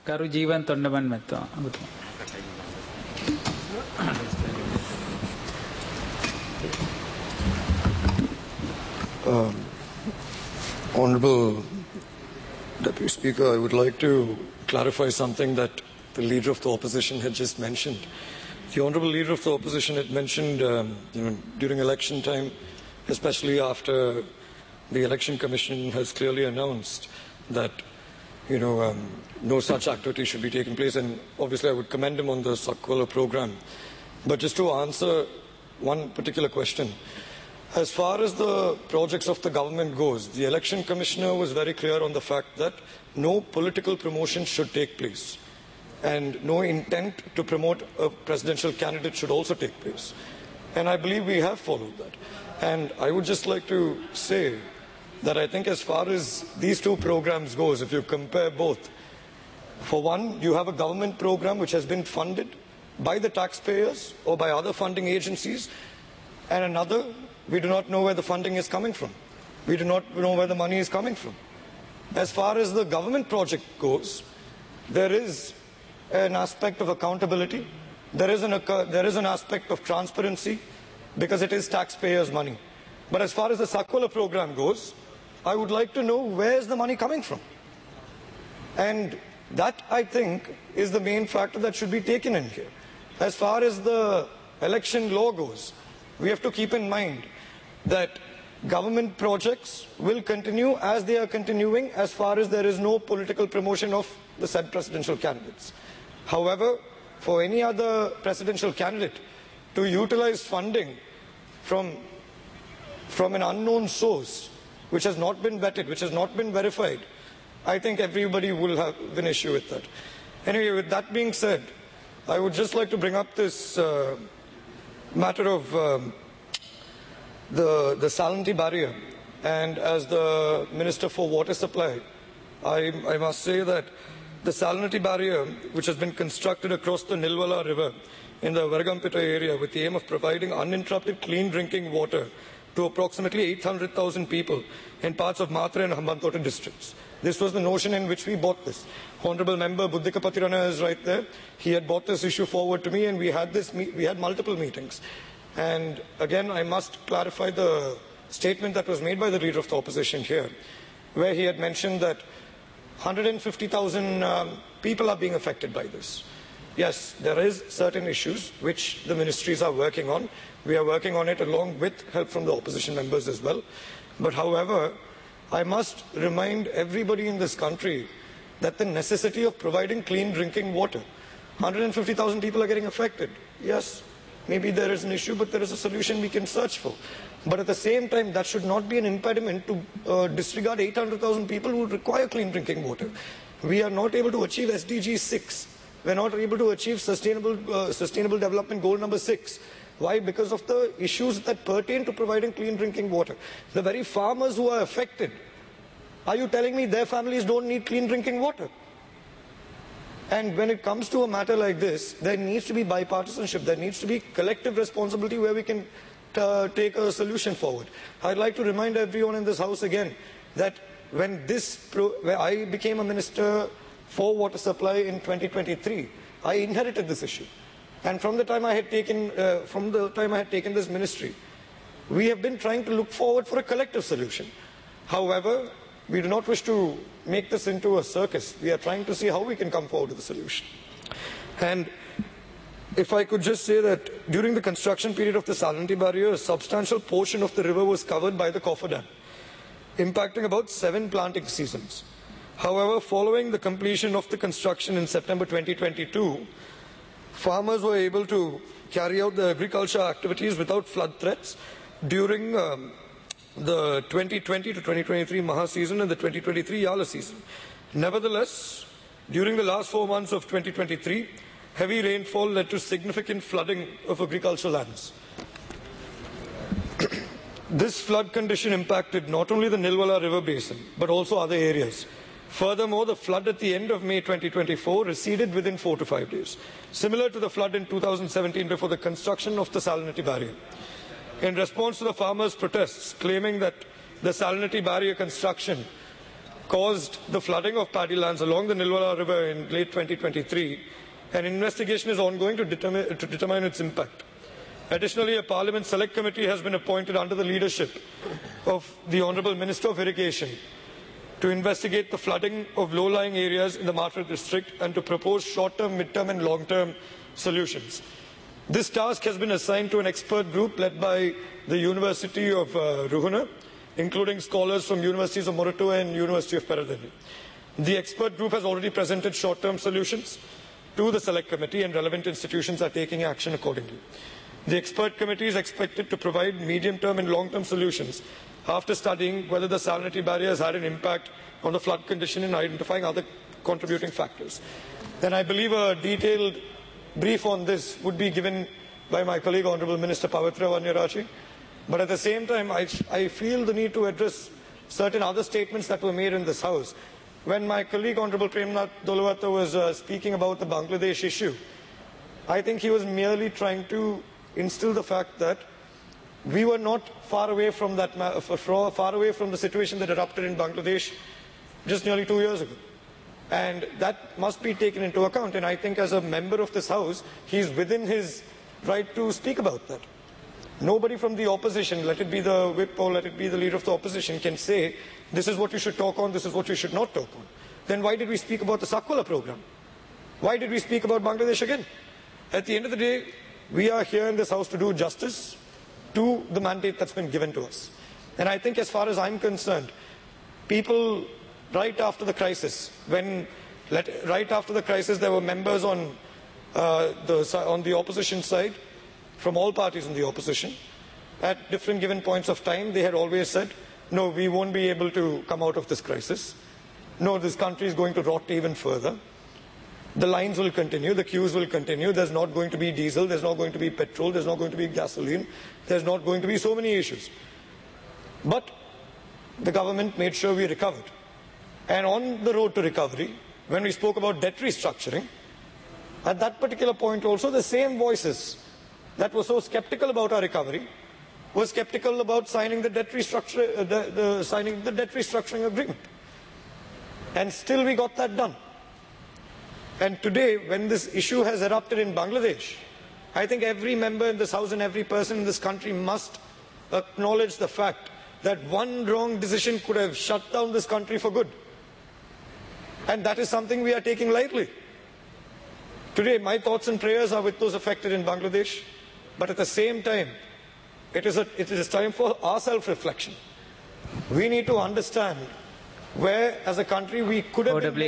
Karu Jeevan Tondaman Metto. Honorable Deputy Speaker, I would like to clarify something that the Leader of the Opposition had just mentioned. The Honorable Leader of the Opposition had mentioned during election time, especially after the Election Commission has clearly announced that no such activity should be taking place, and obviously I would commend him on the Sakkola program. But just to answer one particular question, as far as the projects of the government goes, the Election Commissioner was very clear on the fact that no political promotion should take place and no intent to promote a presidential candidate should also take place. And I believe we have followed that. And I would just like to say that I think as far as these two programs goes, if you compare both, for one, you have a government program which has been funded by the taxpayers or by other funding agencies, and another, we do not know where the funding is coming from. We do not know where the money is coming from. As far as the government project goes, there is an aspect of accountability. There is an aspect of transparency because it is taxpayers' money. But as far as the Sakkola program goes, I would like to know where is the money coming from. And that, I think, is the main factor that should be taken in here. As far as the election law goes, we have to keep in mind that government projects will continue as they are continuing as far as there is no political promotion of the said presidential candidates. However, for any other presidential candidate to utilize funding from an unknown source, which has not been vetted, which has not been verified, I think everybody will have an issue with that. Anyway, with that being said, I would just like to bring up this matter of the salinity barrier. And as the Minister for Water Supply, I must say that the salinity barrier, which has been constructed across the Nilwala River in the Varagampeta area with the aim of providing uninterrupted clean drinking water to approximately 800,000 people in parts of Matra and Hambantota districts. This was the notion in which we brought this. Honorable Member Buddhika Patirana is right there. He had brought this issue forward to me, and we had multiple meetings. And again, I must clarify the statement that was made by the Leader of the Opposition here, where he had mentioned that 150,000 people are being affected by this. Yes, there is certain issues which the ministries are working on. We are working on it along with help from the opposition members as well. But however, I must remind everybody in this country that the necessity of providing clean drinking water, 150,000 people are getting affected. Yes, maybe there is an issue, but there is a solution we can search for. But at the same time, that should not be an impediment to disregard 800,000 people who require clean drinking water. We are not able to achieve SDG 6. We are not able to achieve sustainable development goal number 6. Why? Because of the issues that pertain to providing clean drinking water. The very farmers who are affected, are you telling me their families don't need clean drinking water? And when it comes to a matter like this, there needs to be bipartisanship. There needs to be collective responsibility where we can take a solution forward. I'd like to remind everyone in this House again that when I became a Minister for Water Supply in 2023, I inherited this issue. And from the time I had taken this ministry, we have been trying to look forward for a collective solution. However, we do not wish to make this into a circus. We are trying to see how we can come forward with a solution. And if I could just say that during the construction period of the salinity barrier, a substantial portion of the river was covered by the coffer dam, impacting about 7 planting seasons. However, following the completion of the construction in September 2022, farmers were able to carry out their agriculture activities without flood threats during the 2020 to 2023 Maha season and the 2023 Yala season. Nevertheless, during the last 4 months of 2023, heavy rainfall led to significant flooding of agricultural lands. This flood condition impacted not only the Nilwala River basin, but also other areas. Furthermore, the flood at the end of May 2024 receded within 4 to 5 days, similar to the flood in 2017 before the construction of the salinity barrier. In response to the farmers' protests claiming that the salinity barrier construction caused the flooding of paddy lands along the Nilwara River in late 2023. An investigation is ongoing to determine its impact. Additionally, a Parliament Select Committee has been appointed under the leadership of the Honourable Minister of Irrigation to investigate the flooding of low-lying areas in the Mathura district and to propose short-term, mid-term and long-term solutions. This task has been assigned to an expert group led by the University of Ruhuna, including scholars from Universities of Moratuwa and University of Peradeniya. The expert group has already presented short-term solutions to the Select Committee, and relevant institutions are taking action accordingly. The expert committee is expected to provide medium-term and long-term solutions after studying whether the salinity barrier has had an impact on the flood condition and identifying other contributing factors. Then I believe a detailed brief on this would be given by my colleague, Honourable Minister Pavitra Vanniyarachi. But at the same time, I feel the need to address certain other statements that were made in this House. When my colleague, Honourable Premnath Dolawata, was speaking about the Bangladesh issue, I think he was merely trying to instill the fact that we were not far away from the situation that erupted in Bangladesh just nearly 2 years ago. And that must be taken into account. And I think as a member of this House, he is within his right to speak about that. Nobody from the opposition, let it be the whip or let it be the leader of the opposition, can say, this is what you should talk on, this is what you should not talk on. Then why did we speak about the Sakwala program? Why did we speak about Bangladesh again? At the end of the day, we are here in this House to do justice to the mandate that's been given to us. And I think as far as I'm concerned, people right after the crisis, right after the crisis there were members on the opposition side, from all parties in the opposition, at different given points of time, they had always said, no, we won't be able to come out of this crisis. No, this country is going to rot even further. The lines will continue, the queues will continue, there's not going to be diesel, there's not going to be petrol, there's not going to be gasoline, there's not going to be so many issues. But the government made sure we recovered. And on the road to recovery, when we spoke about debt restructuring, at that particular point also, the same voices that were so skeptical about our recovery were skeptical about signing the debt restructuring agreement. And still we got that done. And today, when this issue has erupted in Bangladesh, I think every member in this House and every person in this country must acknowledge the fact that one wrong decision could have shut down this country for good. And that is something we are taking lightly. Today, my thoughts and prayers are with those affected in Bangladesh. But at the same time, it is time for our self-reflection. We need to understand where, as a country, we could have been...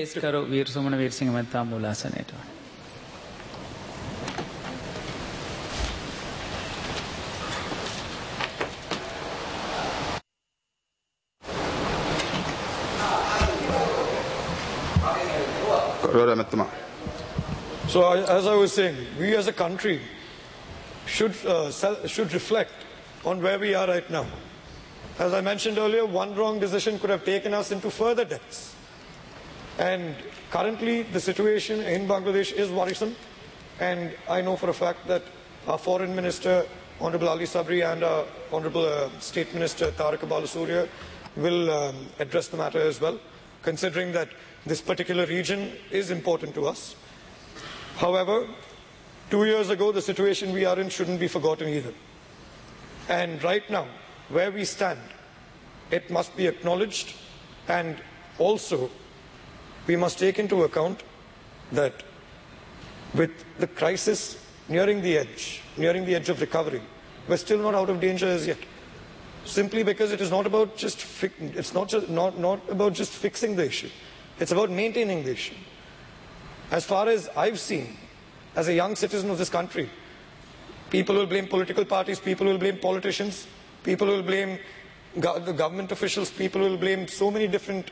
So as I was saying, we as a country should reflect on where we are right now. As I mentioned earlier, one wrong decision could have taken us into further debts. And currently the situation in Bangladesh is worrisome. And I know for a fact that our Foreign Minister, Honorable Ali Sabri, and our Honorable State Minister, Tarak Balasuriya, will address the matter as well, considering that this particular region is important to us. However, 2 years ago, the situation we are in shouldn't be forgotten either. And right now, where we stand, it must be acknowledged, and also we must take into account that with the crisis nearing the edge of recovery, we're still not out of danger as yet. Simply because it is not about just not about just fixing the issue. It's about maintaining the issue. As far as I've seen, as a young citizen of this country, people will blame political parties, people will blame politicians, people will blame the government officials, people will blame so many different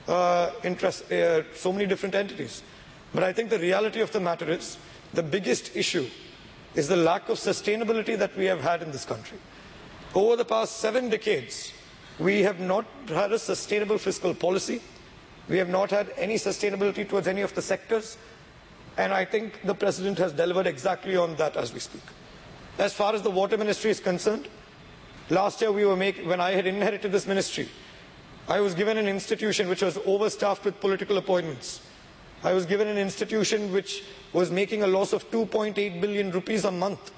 so many different entities. But I think the reality of the matter is, the biggest issue is the lack of sustainability that we have had in this country. Over the past 7 decades, we have not had a sustainable fiscal policy. We have not had any sustainability towards any of the sectors. And I think the President has delivered exactly on that as we speak. As far as the Water Ministry is concerned, last year when I had inherited this ministry, I was given an institution which was overstaffed with political appointments. I was given an institution which was making a loss of 2.8 billion rupees a month.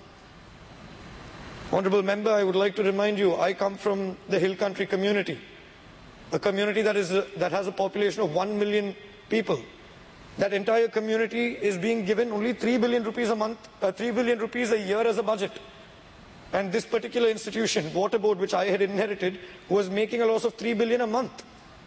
Honorable member, I would like to remind you, I come from the hill country community, a community that has a population of 1 million people. That entire community is being given only 3 billion rupees a month, 3 billion rupees a year as a budget. And this particular institution, Water Board, which I had inherited, was making a loss of 3 billion a month.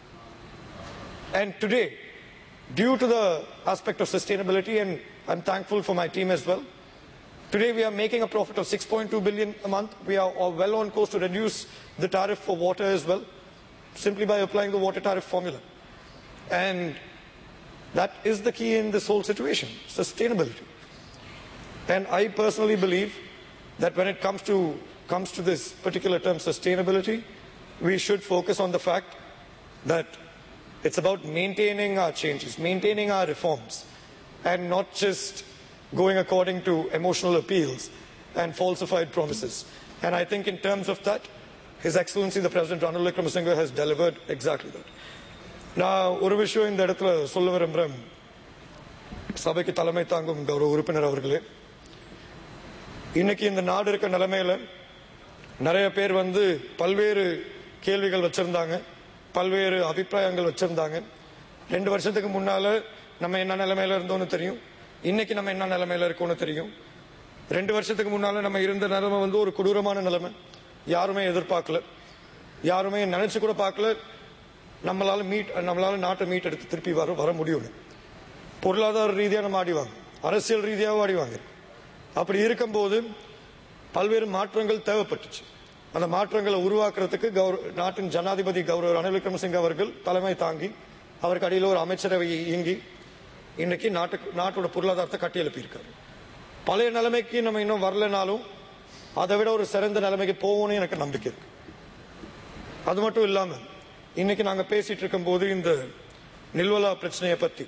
And today, due to the aspect of sustainability, and I'm thankful for my team as well, today we are making a profit of 6.2 billion a month. We are well on course to reduce the tariff for water as well, simply by applying the water tariff formula. And that is the key in this whole situation, sustainability. And I personally believe that when it comes to this particular term, sustainability, we should focus on the fact that it's about maintaining our changes, maintaining our reforms, and not just going according to emotional appeals and falsified promises. And I think in terms of that, His Excellency the President Ranil Wickremesinghe has delivered exactly that. நான் ஒரு விஷயம் இந்த இடத்துல சொல்ல விரும்புகிறேன். சபைக்கு தலைமை தாங்கும் கௌரவ உறுப்பினர் அவர்களே, இன்னைக்கு இந்த நாடு இருக்க நிலைமையில நிறைய பேர் பல்வேறு கேள்விகள் வச்சிருந்தாங்க, பல்வேறு அபிப்பிராயங்கள் வச்சிருந்தாங்க. 2 வருஷத்துக்கு முன்னால நம்ம என்ன நிலைமையில இருந்தோம்னு தெரியும், இன்னைக்கு நம்ம என்ன நிலைமையில இருக்கோம்னு தெரியும். 2 வருஷத்துக்கு முன்னால நம்ம இருந்த நிலைமை ஒரு கொடூரமான நிலைமை. யாருமே எதிர்பார்க்கல, யாருமே நினைச்சு கூட பார்க்கல நம்மளால நாட்டை மீட்டெடுத்து திருப்பி வர முடியும். பொருளாதார ரீதியா நம்ம ஆடிவாங்க, அரசியல் ரீதியாகவும் ஆடிவாங்க. அப்படி இருக்கும்போது பல்வேறு மாற்றங்கள் தேவைப்பட்டுச்சு. அந்த மாற்றங்களை உருவாக்குறதுக்கு நாட்டின் ஜனாதிபதி கௌரவ ரணில் விக்ரமசிங்கே அவர்கள் தலைமை தாங்கி, அவருக்கு அடியில் ஒரு அமைச்சரவை இயங்கி இன்னைக்கு நாட்டோட பொருளாதாரத்தை கட்டி எழுப்பியிருக்காரு. பழைய நிலைமைக்கு நம்ம இன்னும் வரலனாலும் அதை விட ஒரு சிறந்த நிலைமைக்கு போவோம்னு எனக்கு நம்பிக்கை இருக்கு. அது மட்டும் இல்லாம இன்னைக்கு நாங்க பேசிட்டு இருக்கும் போது இந்த நில்வலா பிரச்சனையை பத்தி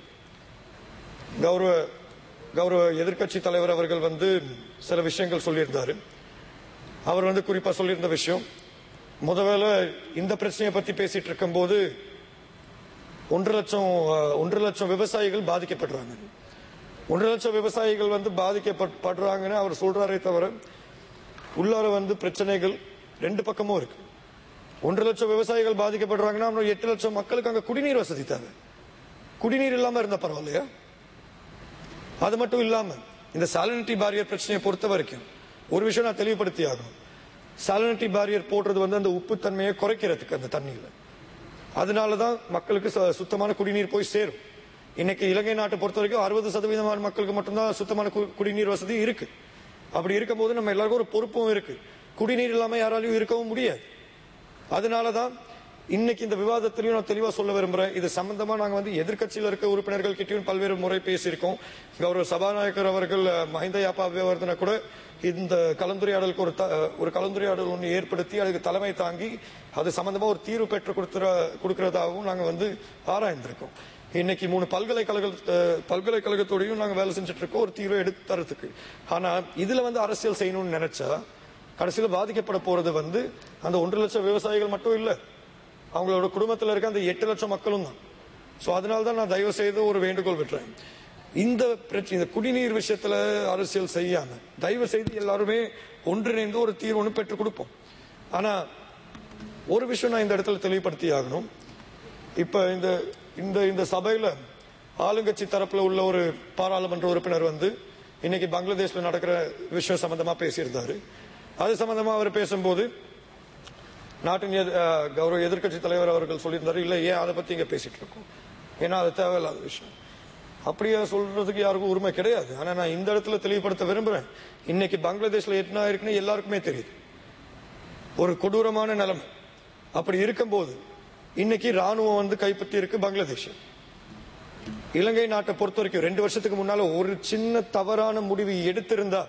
கௌரவ எதிர்கட்சி தலைவர் அவர்கள் சில விஷயங்கள் சொல்லியிருந்தாரு. அவர் குறிப்பா சொல்லியிருந்த விஷயம், முதல்ல இந்த பிரச்சனையை பத்தி பேசிட்டு இருக்கும் போது 1.5 லட்சம் விவசாயிகள் பாதிக்கப்படுறாங்க. 1.5 லட்சம் விவசாயிகள் பாதிக்கப்படுறாங்கன்னு அவர் சொல்றாரே தவிர உள்ளார பிரச்சனைகள் 2 பக்கமும் இருக்கு. 1.5 லட்சம் விவசாயிகள் பாதிக்கப்படுறாங்கன்னா 8 லட்சம் மக்களுக்கு அங்க குடிநீர் வசதி தேவை. குடிநீர் இல்லாம இருந்தா பரவாயில்லையா? அது மட்டும் இல்லாம இந்த சாலினிட்டி பேரியர் பிரச்சனையை பொறுத்த வரைக்கும் ஒரு விஷயம் நான் தெளிவுபடுத்தி ஆகணும். சாலினிட்டி பேரியர் போடுறது அந்த உப்பு தன்மையை குறைக்கிறதுக்கு அந்த தண்ணியில, அதனாலதான் மக்களுக்கு சுத்தமான குடிநீர் போய் சேரும். இன்னைக்கு இலங்கை நாட்டை பொறுத்த வரைக்கும் 60% மக்களுக்கு மட்டும்தான் சுத்தமான குடிநீர் வசதி இருக்கு. அப்படி இருக்கும் போது நம்ம எல்லாருக்கும் ஒரு பொறுப்பும் இருக்கு. குடிநீர் இல்லாம யாராலையும் இருக்கவும் முடியாது. அதனாலதான் இன்னைக்கு இந்த விவாதத்திலையும் நான் தெளிவா சொல்ல விரும்புறேன். இது சம்பந்தமா நாங்க எதிர்கட்சியில இருக்க உறுப்பினர்கள் கிட்டையும் பல்வேறு முறை பேசியிருக்கோம். கௌரவ சபாநாயகர் அவர்கள் மஹிந்த யாப்பாவர்தன கூட இந்த கலந்துரையாடலுக்கு ஒரு கலந்துரையாடல் ஒன்று ஏற்படுத்தி அதுக்கு தலைமை தாங்கி அது சம்பந்தமா ஒரு தீர்வு பெற்று கொடுக்கறதாகவும் நாங்க ஆராய்ந்திருக்கோம். இன்னைக்கு 3 பல்கலைக்கழகத்தோடையும் நாங்க வேலை செஞ்சுட்டு இருக்கோம் ஒரு தீர்வை எடுத்து தரத்துக்கு. ஆனா இதுல அரசியல் செய்யணும்னு நினைச்சா கடைசியில பாதிக்கப்பட போறது அந்த 1.5 லட்சம் விவசாயிகள் மட்டும் இல்ல, அவங்களோட குடும்பத்தில் இருக்க அந்த 8 லட்சம் மக்களும் தான். சோ அதனாலதான் நான் தயவு செய்து ஒரு வேண்டுகோள் விட்டுறேன், இந்த பிரச்சனை குடிநீர் விஷயத்துல அரசியல் செய்யாம தயவு செய்து எல்லாருமே ஒன்றிணைந்து ஒரு தீர்வு பெற்றுக் கொடுப்போம். ஆனா ஒரு விஷயம் நான் இந்த இடத்துல தெளிவுபடுத்தி ஆகணும். இப்ப இந்த சபையில ஆளுங்கட்சி தரப்புல உள்ள ஒரு பாராளுமன்ற உறுப்பினர் இன்னைக்கு பங்களாதேஷ்ல நடக்கிற விஷயம் சம்பந்தமா பேசியிருந்தாரு. அது சம்பந்தமா அவர் பேசும்போது நாட்டின் கௌரவ எதிர்கட்சி தலைவர் அவர்கள் சொல்லியிருந்தாரு, இல்ல ஏன் அதை பத்தி இங்க பேசிட்டு இருக்கோம், ஏன்னா அது தேவையில்லாத விஷயம். அப்படியே சொல்றதுக்கு யாருக்கும் உரிமை கிடையாது. ஆனா நான் இந்த இடத்துல தெளிவுபடுத்த விரும்புறேன், இன்னைக்கு பங்களாதேஷ்ல என்ன இருக்குன்னு எல்லாருக்குமே தெரியுது, ஒரு கொடூரமான நிலைமை. அப்படி இருக்கும்போது இன்னைக்கு ராணுவம் கைப்பற்றி இருக்கு பங்களாதேஷ். இலங்கை நாட்டை பொறுத்த வரைக்கும் 2 வருஷத்துக்கு முன்னால ஒரு சின்ன தவறான முடிவு எடுத்திருந்தா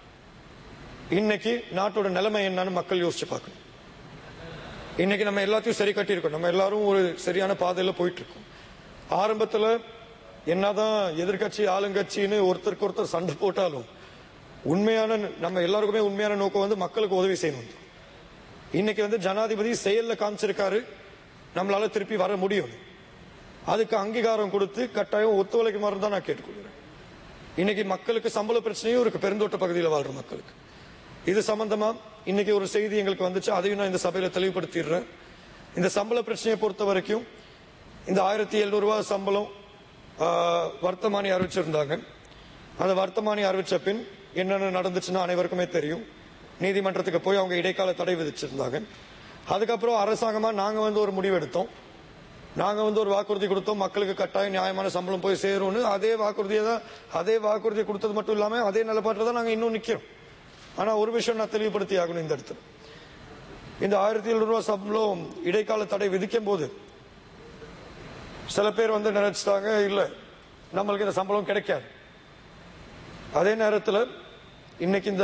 இன்னைக்கு நாட்டோட நிலைமை என்னன்னு மக்கள் யோசிச்சு பார்க்கணும். இன்னைக்கு நம்ம எல்லாத்தையும் சரி கட்டி இருக்கோம், நம்ம எல்லாரும் ஒரு சரியான பாதையில போயிட்டு இருக்கோம். ஆரம்பத்துல என்னதான் எதிர்கட்சி ஆளுங்கட்சின்னு ஒருத்தருக்கு ஒருத்தர் சண்டை போட்டாலும் உண்மையான நம்ம எல்லாருக்குமே உண்மையான நோக்கம் மக்களுக்கு உதவி செய்யணும். இன்னைக்கு ஜனாதிபதி செயல்ல காமிச்சிருக்காரு, நம்மளால திருப்பி வர முடியும். அதுக்கு அங்கீகாரம் கொடுத்து கட்டாயம் ஒத்துழைக்குமாறு தான் நான் கேட்டுக்கொள்கிறேன். இன்னைக்கு மக்களுக்கு சம்பள பிரச்சனையும் இருக்கு, பெருந்தோட்ட பகுதியில் வாழ்ற மக்களுக்கு. இது சம்பந்தமா இன்னைக்கு ஒரு செய்தி எங்களுக்கு வந்துச்சு, அதையும் நான் இந்த சபையில தெளிவுபடுத்திடுறேன். இந்த சம்பள பிரச்சனையை பொறுத்த வரைக்கும் இந்த 1700 ரூபாய் சம்பளம் வர்த்தமானி அறிவிச்சிருந்தாங்க. அந்த வர்த்தமானி அறிவிச்ச பின் என்னென்ன நடந்துச்சுன்னா அனைவருக்குமே தெரியும். நீதிமன்றத்துக்கு போய் அவங்க இடைக்கால தடை விதிச்சிருந்தாங்க. அதுக்கப்புறம் அரசாங்கமா நாங்க ஒரு முடிவு எடுத்தோம். நாங்க ஒரு வாக்குறுதி கொடுத்தோம், மக்களுக்கு கட்டாயம் நியாயமான சம்பளம் போய் சேரும்னு. அதே வாக்குறுதியை கொடுத்தது மட்டும் இல்லாம அதே நிலப்பாட்டில் தான் நாங்க இன்னும் நிக்கிறோம். ஆனா ஒரு விஷயம் நான் தெளிவுபடுத்தி ஆகணும் இந்த இடத்துல. இந்த 1700 ரூபாய் சம்பளம் இடைக்கால தடை விதிக்கும் போது சில பேர் நினைச்சிட்டாங்க, இல்ல நம்மளுக்கு இந்த சம்பளம் கிடைக்காது. அதே நேரத்தில் இன்னைக்கு இந்த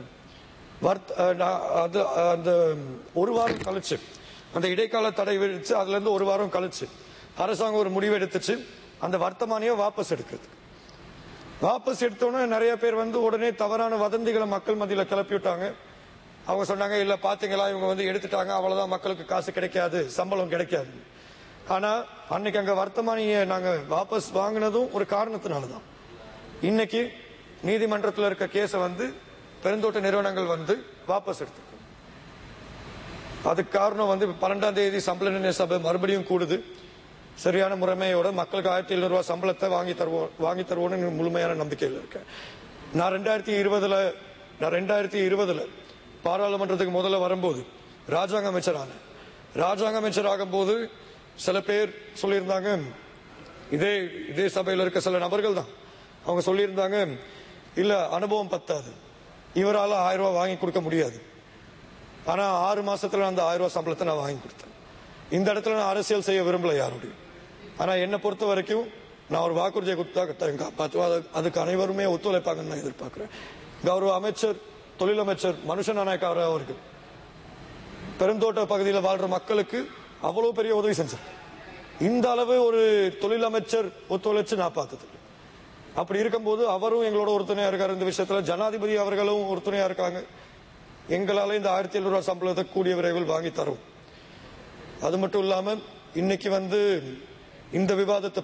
அந்த ஒரு வாரம் கழிச்சு அந்த இடைக்கால தடை விதிச்சு அதுல இருந்து ஒரு வாரம் கழிச்சு அரசாங்கம் ஒரு முடிவு எடுத்துச்சு, அந்த வர்த்தமானியை வாபஸ் எடுக்கிறது. வாபஸ் எடுத்தோன்னே நிறைய பேர் உடனே தவறான வதந்திகளை மக்கள் மத்தியில கிளப்பி விட்டாங்க. அவங்க சொன்னாங்க, இல்ல பாத்தீங்களா இவங்க எடுத்துட்டாங்க, அவ்வளவுதான் மக்களுக்கு காசு கிடைக்காது, சம்பளம் கிடைக்காது. ஆனா அன்னைக்கு அங்க வர்த்தமானியை நாங்க வாபஸ் வாங்கினதும் ஒரு காரணத்தினாலதான். இன்னைக்கு நீதிமன்றத்தில் இருக்க கேஸ பெருந்தோட்ட நிறுவனங்கள் வாபஸ் எடுத்துக்கணும். அதுக்கு காரணம் 12ஆம் தேதி சம்பள நிர்ணய சபை மறுபடியும் கூடுது. சரியான முறைமையோட மக்களுக்கு 1700 ரூபாய் சம்பளத்தை வாங்கி தருவோம்னு முழுமையான நம்பிக்கையில் இருக்கேன். நான் 2020 பாராளுமன்றத்துக்கு முதல்ல வரும்போது ராஜாங்க அமைச்சர் ஆகும்போது சில பேர் சொல்லியிருந்தாங்க, இதே சபையில் இருக்க சில நபர்கள் தான் அவங்க சொல்லியிருந்தாங்க, இல்ல அனுபவம் பத்தாது, இவரால் 1000 ரூபாய் வாங்கி கொடுக்க முடியாது. ஆனா 6 மாசத்துல அந்த 1000 ரூபாய் சம்பளத்தை நான் வாங்கி கொடுத்தேன். இந்த இடத்துல நான் அரசியல் செய்ய விரும்பல யாருடைய. ஆனா என்னை பொறுத்த வரைக்கும் நான் ஒரு வாக்குறுதியை கொடுத்தா கட்டாயம் காப்பாற்றுவேன். அதுக்கு அனைவருமே ஒத்துழைப்பாங்கன்னு நான் எதிர்பார்க்கிறேன். கௌரவ அமைச்சர், தொழில் அமைச்சர் மனுஷன் நாயக் அவர்கள் பெருந்தோட்ட பகுதியில் வாழ்ற மக்களுக்கு அவ்வளவு பெரிய உதவி செஞ்சார். இந்த அளவு ஒரு தொழில் அமைச்சர் ஒத்துழைச்சு நான் பார்த்தது. அப்படி இருக்கும்போது அவரும் எங்களோட ஒருதுணையா இருக்காரு. இந்த விஷயத்துல ஜனாதிபதி அவர்களும் ஒருதுணையா இருக்காங்க. எங்களால இந்த 1700 ரூபாய் சம்பளத்தை கூடிய விரைவில் வாங்கி தரும். அது மட்டும் இல்லாம இன்னைக்கு இந்த விவாதத்தை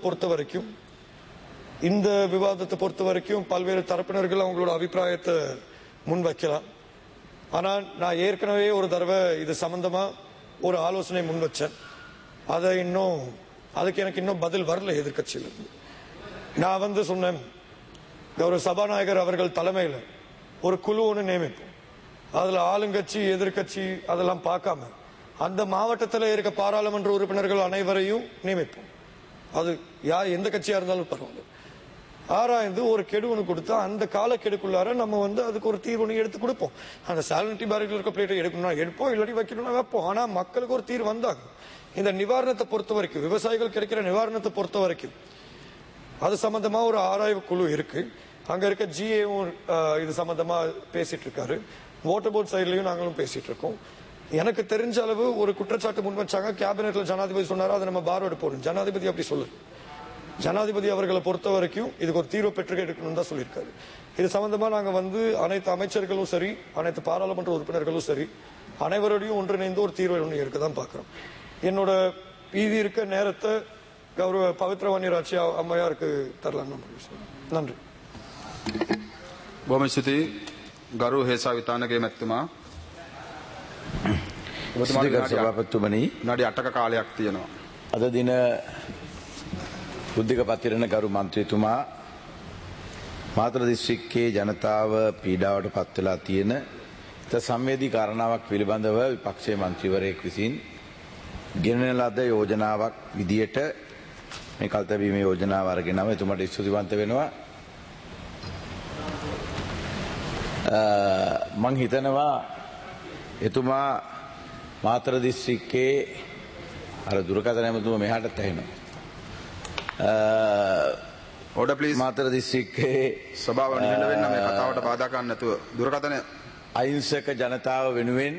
பொறுத்த வரைக்கும் பல்வேறு தரப்பினர்கள் அவங்களோட அபிப்பிராயத்தை முன்வைக்கலாம். ஆனா நான் ஏற்கனவே ஒரு தடவை இது சம்பந்தமா ஒரு ஆலோசனை முன் வச்சேன். அதுக்கு எனக்கு இன்னும் பதில் வரல எதிர்கட்சியில். நான் சொன்னேன், கௌரவ சபாநாயகர் அவர்கள் தலைமையில ஒரு குழு ஒன்று நியமிப்போம். அதுல ஆளுங்கட்சி எதிர்கட்சி அதெல்லாம் பார்க்காம அந்த மாவட்டத்தில் இருக்க பாராளுமன்ற உறுப்பினர்கள் அனைவரையும் நியமிப்போம். அது எந்த கட்சியா இருந்தாலும் பரவாயில்ல. ஆராய்ந்து ஒரு கெடு ஒன்று கொடுத்தா அந்த கால கெடுக்குள்ளார நம்ம அதுக்கு ஒரு தீர்வு ஒன்று எடுத்து கொடுப்போம். அந்த சாலினிட்டி பேரக்ல இருக்க பிளேட்டை எடுக்கணும்னா எடுப்போம், இல்லாட்டி வைக்கணும்னா வைப்போம். ஆனா மக்களுக்கு ஒரு தீர்வு வந்தாங்க. இந்த நிவாரணத்தை பொறுத்த வரைக்கும், விவசாயிகள் கிடைக்கிற நிவாரணத்தை பொறுத்த வரைக்கும் அது சம்பந்தமா ஒரு ஆராய்வு குழு இருக்கு. அங்க இருக்க ஜிஏவும் இது சம்பந்தமா பேசிட்டு இருக்காரு. வாட்டர் போர்ட் சைட்லயும் நாங்களும் பேசிட்டு இருக்கோம். எனக்கு தெரிஞ்ச அளவு ஒரு குற்றச்சாட்டு முன் வச்சாங்க. கேபினெட்ல ஜனாதிபதி சொன்னாரு, அதை நம்ம பார்வையிட போறோம். ஜனாதிபதி அப்படி சொல்லு. ஜனாதிபதி அவர்களை பொறுத்த வரைக்கும் இதுக்கு ஒரு தீர்வு பெற்று எடுக்கணும் தான் சொல்லியிருக்காரு. இது சம்பந்தமா நாங்க அனைத்து அமைச்சர்களும் சரி, அனைத்து பாராளுமன்ற உறுப்பினர்களும் சரி, அனைவரோடையும் ஒன்றிணைந்து ஒரு தீர்வு ஒன்று இருக்கதான் பாக்குறோம். என்னோட மீதி இருக்க நேரத்தை கௌரவ பவித்ர வன்னியராட்சி அம்மையாருக்கு தரலாம். நன்றி. බොහොම ස්තුතියි ගරු හේසා විතානගේ මැතිතුමා. ඔබතුමාගේ සභාපතිතුමනි, විනාඩි 8ක කාලයක් තියෙනවා. අද දින බුද්ධික පතිරණ ගරු මන්ත්‍රීතුමා මාතර දිස්ත්‍රික්කයේ ජනතාව පීඩාවට පත් වෙලා තියෙන සංවේදී කාරණාවක් පිළිබඳව විපක්ෂයේ මන්ත්‍රීවරයෙක් විසින් ගෙනෙන ලද යෝජනාවක් විදියට මේ කල්තැබීමේ යෝජනාව අරගෙනම එතුමාට ස්තුතිවන්ත වෙනවා. මං හිතනවා එතුමා මාතර දිස්ත්‍රික්කයේ අර දුරකථන ඇමතුම මෙහාටත් ඇහෙනවා. Order please. මාතර දිස්ත්‍රික්කයේ සභාව නිහඬ වෙන්න, මේ කතාවට බාධා කරන්න නැතුව දුරකථන. අහිංසක ජනතාව වෙනුවෙන්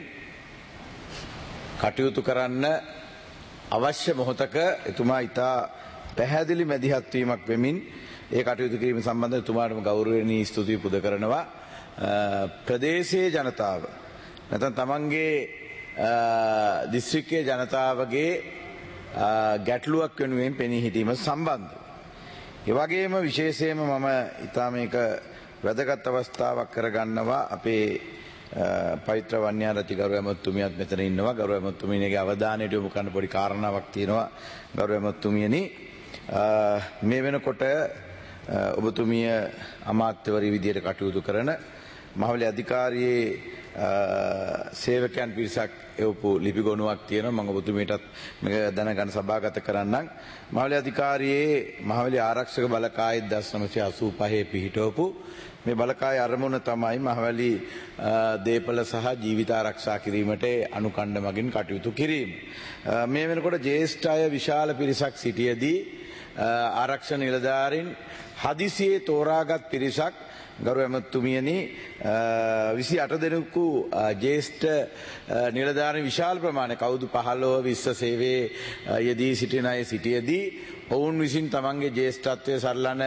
කටයුතු කරන්න අවශ්‍ය මොහොතක එතුමා ඉතා පැහැදිලි මැදිහත් වීමක් වෙමින් ඒ කටයුතු කිරීම සම්බන්ධව එතුමාටම ගෞරවණීය ස්තුතිය පුද කරනවා. ප්‍රදේශයේ ජනතාව නැත්නම් තමන්ගේ දිස්ත්‍රික්කයේ ජනතාවගේ ගැටලුවක් වෙනුවෙන් පෙනී හිටීම සම්බන්ධ. ඒ වගේම විශේෂයෙන්ම මම ඊටා මේක වැදගත් අවස්ථාවක් කරගන්නවා අපේ පවිත්‍ර වන්‍යාරච්චි ගරු ඇමතුමියත් මෙතන ඉන්නවා. ගරු ඇමතුමියගේ අවධානයට යොමු කරන්න පොඩි කාරණාවක් තියෙනවා. ගරු ඇමතුමියනි මේ වෙනකොට ඔබතුමිය අමාත්‍යවරී විදියට කටයුතු කරන මහවැලි අධිකාරියේ සේවකයන් පිරිසක් එවපු ලිපිගොනුවක් තියෙනවා. මම ඔබතුමියටත් මේක දැනගන්න සභාගත කරන්නම්. මහවැලි අධිකාරියේ මහවැලි ආරක්ෂක බලකායේ 1985 පිහිටවපු මේ බලකායේ අරමුණ තමයි මහවැලි දේපල සහ ජීවිත ආරක්ෂා කිරීමට අනුකණ්ඩ මගින් කටයුතු කිරීම. මේ වෙනකොට ජ්‍යෙෂ්ඨ අය විශාල පිරිසක් සිටියේදී ආරක්ෂක නිලධාරීන් හදිසියේ තෝරාගත් පිරිසක් ගරු ඇමතුමියනි 28 දෙනෙකු ජ්‍යෙෂ්ඨ නිලධාරීන් විශාල ප්‍රමාණයක් අවුරුදු 15 20 සේවයේ යෙදී සිටින අය සිටියේදී ඔවුන් විසින් තමන්ගේ ජ්‍යෙෂ්ඨත්වයේ සරලන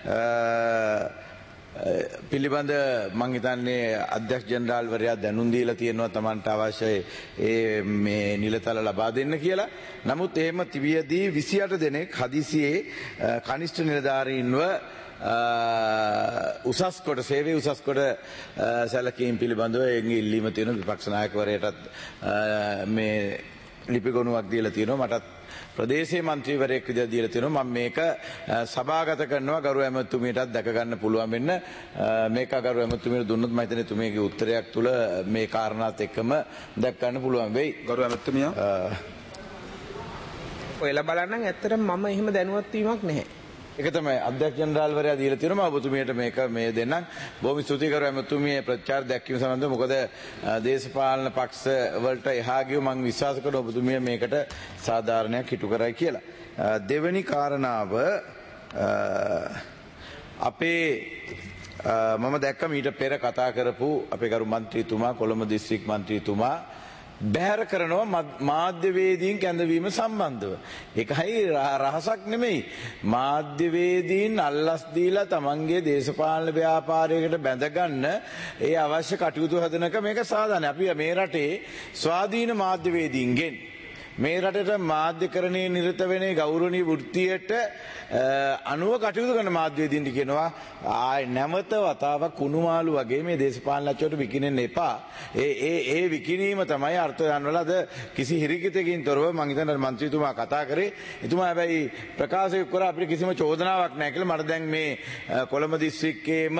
පිළිබඳ මං හිතන්නේ අධ්‍යක්ෂ ජෙනරාල්වරයා දැනුම් දීලා තියෙනවා තමන්ට අවශ්‍ය ඒ මේ නිලතල ලබා දෙන්න කියලා. නමුත් එහෙම තිබියදී 28 දෙනෙක් හදිසියේ කනිෂ්ඨ නිලධාරීන්ව උසස් කොට සේවයේ උසස් කොට සැලකීම් පිළිබඳව එංගි ඉල්ලීම තියෙන විපක්ෂ නායකවරයාටත් මේ ලිපිගොනුවක් දීලා තියෙනවා. මටත් ප්‍රදේශීය මන්ත්‍රීවරයෙක් විදිහට දීලා තියෙනවා. මම මේක සභාගත කරනවා ගරු ඇමතුමියටත් දැක ගන්න පුළුවන් වෙන්න. මේක ගරු ඇමතුමියට දුන්නොත් මම හිතන්නේ තුමියගේ උත්තරයක් තුල මේ කාරණාත් එක්කම දැක ගන්න පුළුවන් වෙයි. ගරු ඇමතුමියා ඔයලා බලන්න ඇත්තටම මම එහෙම දැනුවත් වීමක් නැහැ. ඒක තමයි අධ්‍යක්ෂ ජෙනරාල්වරයා දීලා තියෙනවා. මම ඔබතුමියට මේක මේ දෙන්නම්. බොහොම ස්තුතියි කරු ඇමතුමිය ප්‍රචාර දැක්වීම සම්බන්ධව. මොකද දේශපාලන පක්ෂ වලට එහා ගිය මම විශ්වාස කරනවා ඔබතුමිය මේකට සාධාරණයක් හිතු කරයි කියලා. දෙවෙනි කාරණාව අපේ මම දැක්කම ඊට පෙර කතා කරපු අපේ ගරු මන්ත්‍රීතුමා කොළඹ දිස්ත්‍රික් මන්ත්‍රීතුමා බැහැර කරනවා මාධ්‍යවේදීන් කැඳවීම සම්බන්ධව. ඒකයි රහසක් නෙමෙයි. මාධ්‍යවේදීන් අල්ලස් දීලා තමන්ගේ දේශපාලන ව්‍යාපාරයකට බැඳගන්න ඒ අවශ්‍ය කටයුතු හදනක මේක සාධාරණයි. අපි මේ රටේ ස්වාධීන මාධ්‍යවේදීන්ගෙන් මේ රටට මාධ්‍යකරණයේ නිරත වෙන ගෞරවනීය වෘත්තියට අනුව කටයුතු කරන මාධ්‍යවේදීන්ට කියනවා ආයි නැවත වතාවක් කුණුමාළු වගේ මේ දේශපාලනච්චයට විකිනෙන්න එපා. ඒ විකිනීම තමයි අර්ථ ගන්නවල අද කිසි හිරිකිතකින් තොරව මම හිතන්නේ මන්ත්‍රීතුමා කතා කරේ. එතුමා හැබැයි ප්‍රකාශයක් කරා අපිට කිසිම චෝදනාවක් නැහැ කියලා. මට දැන් මේ කොළඹ දිස්ත්‍රික්කයේම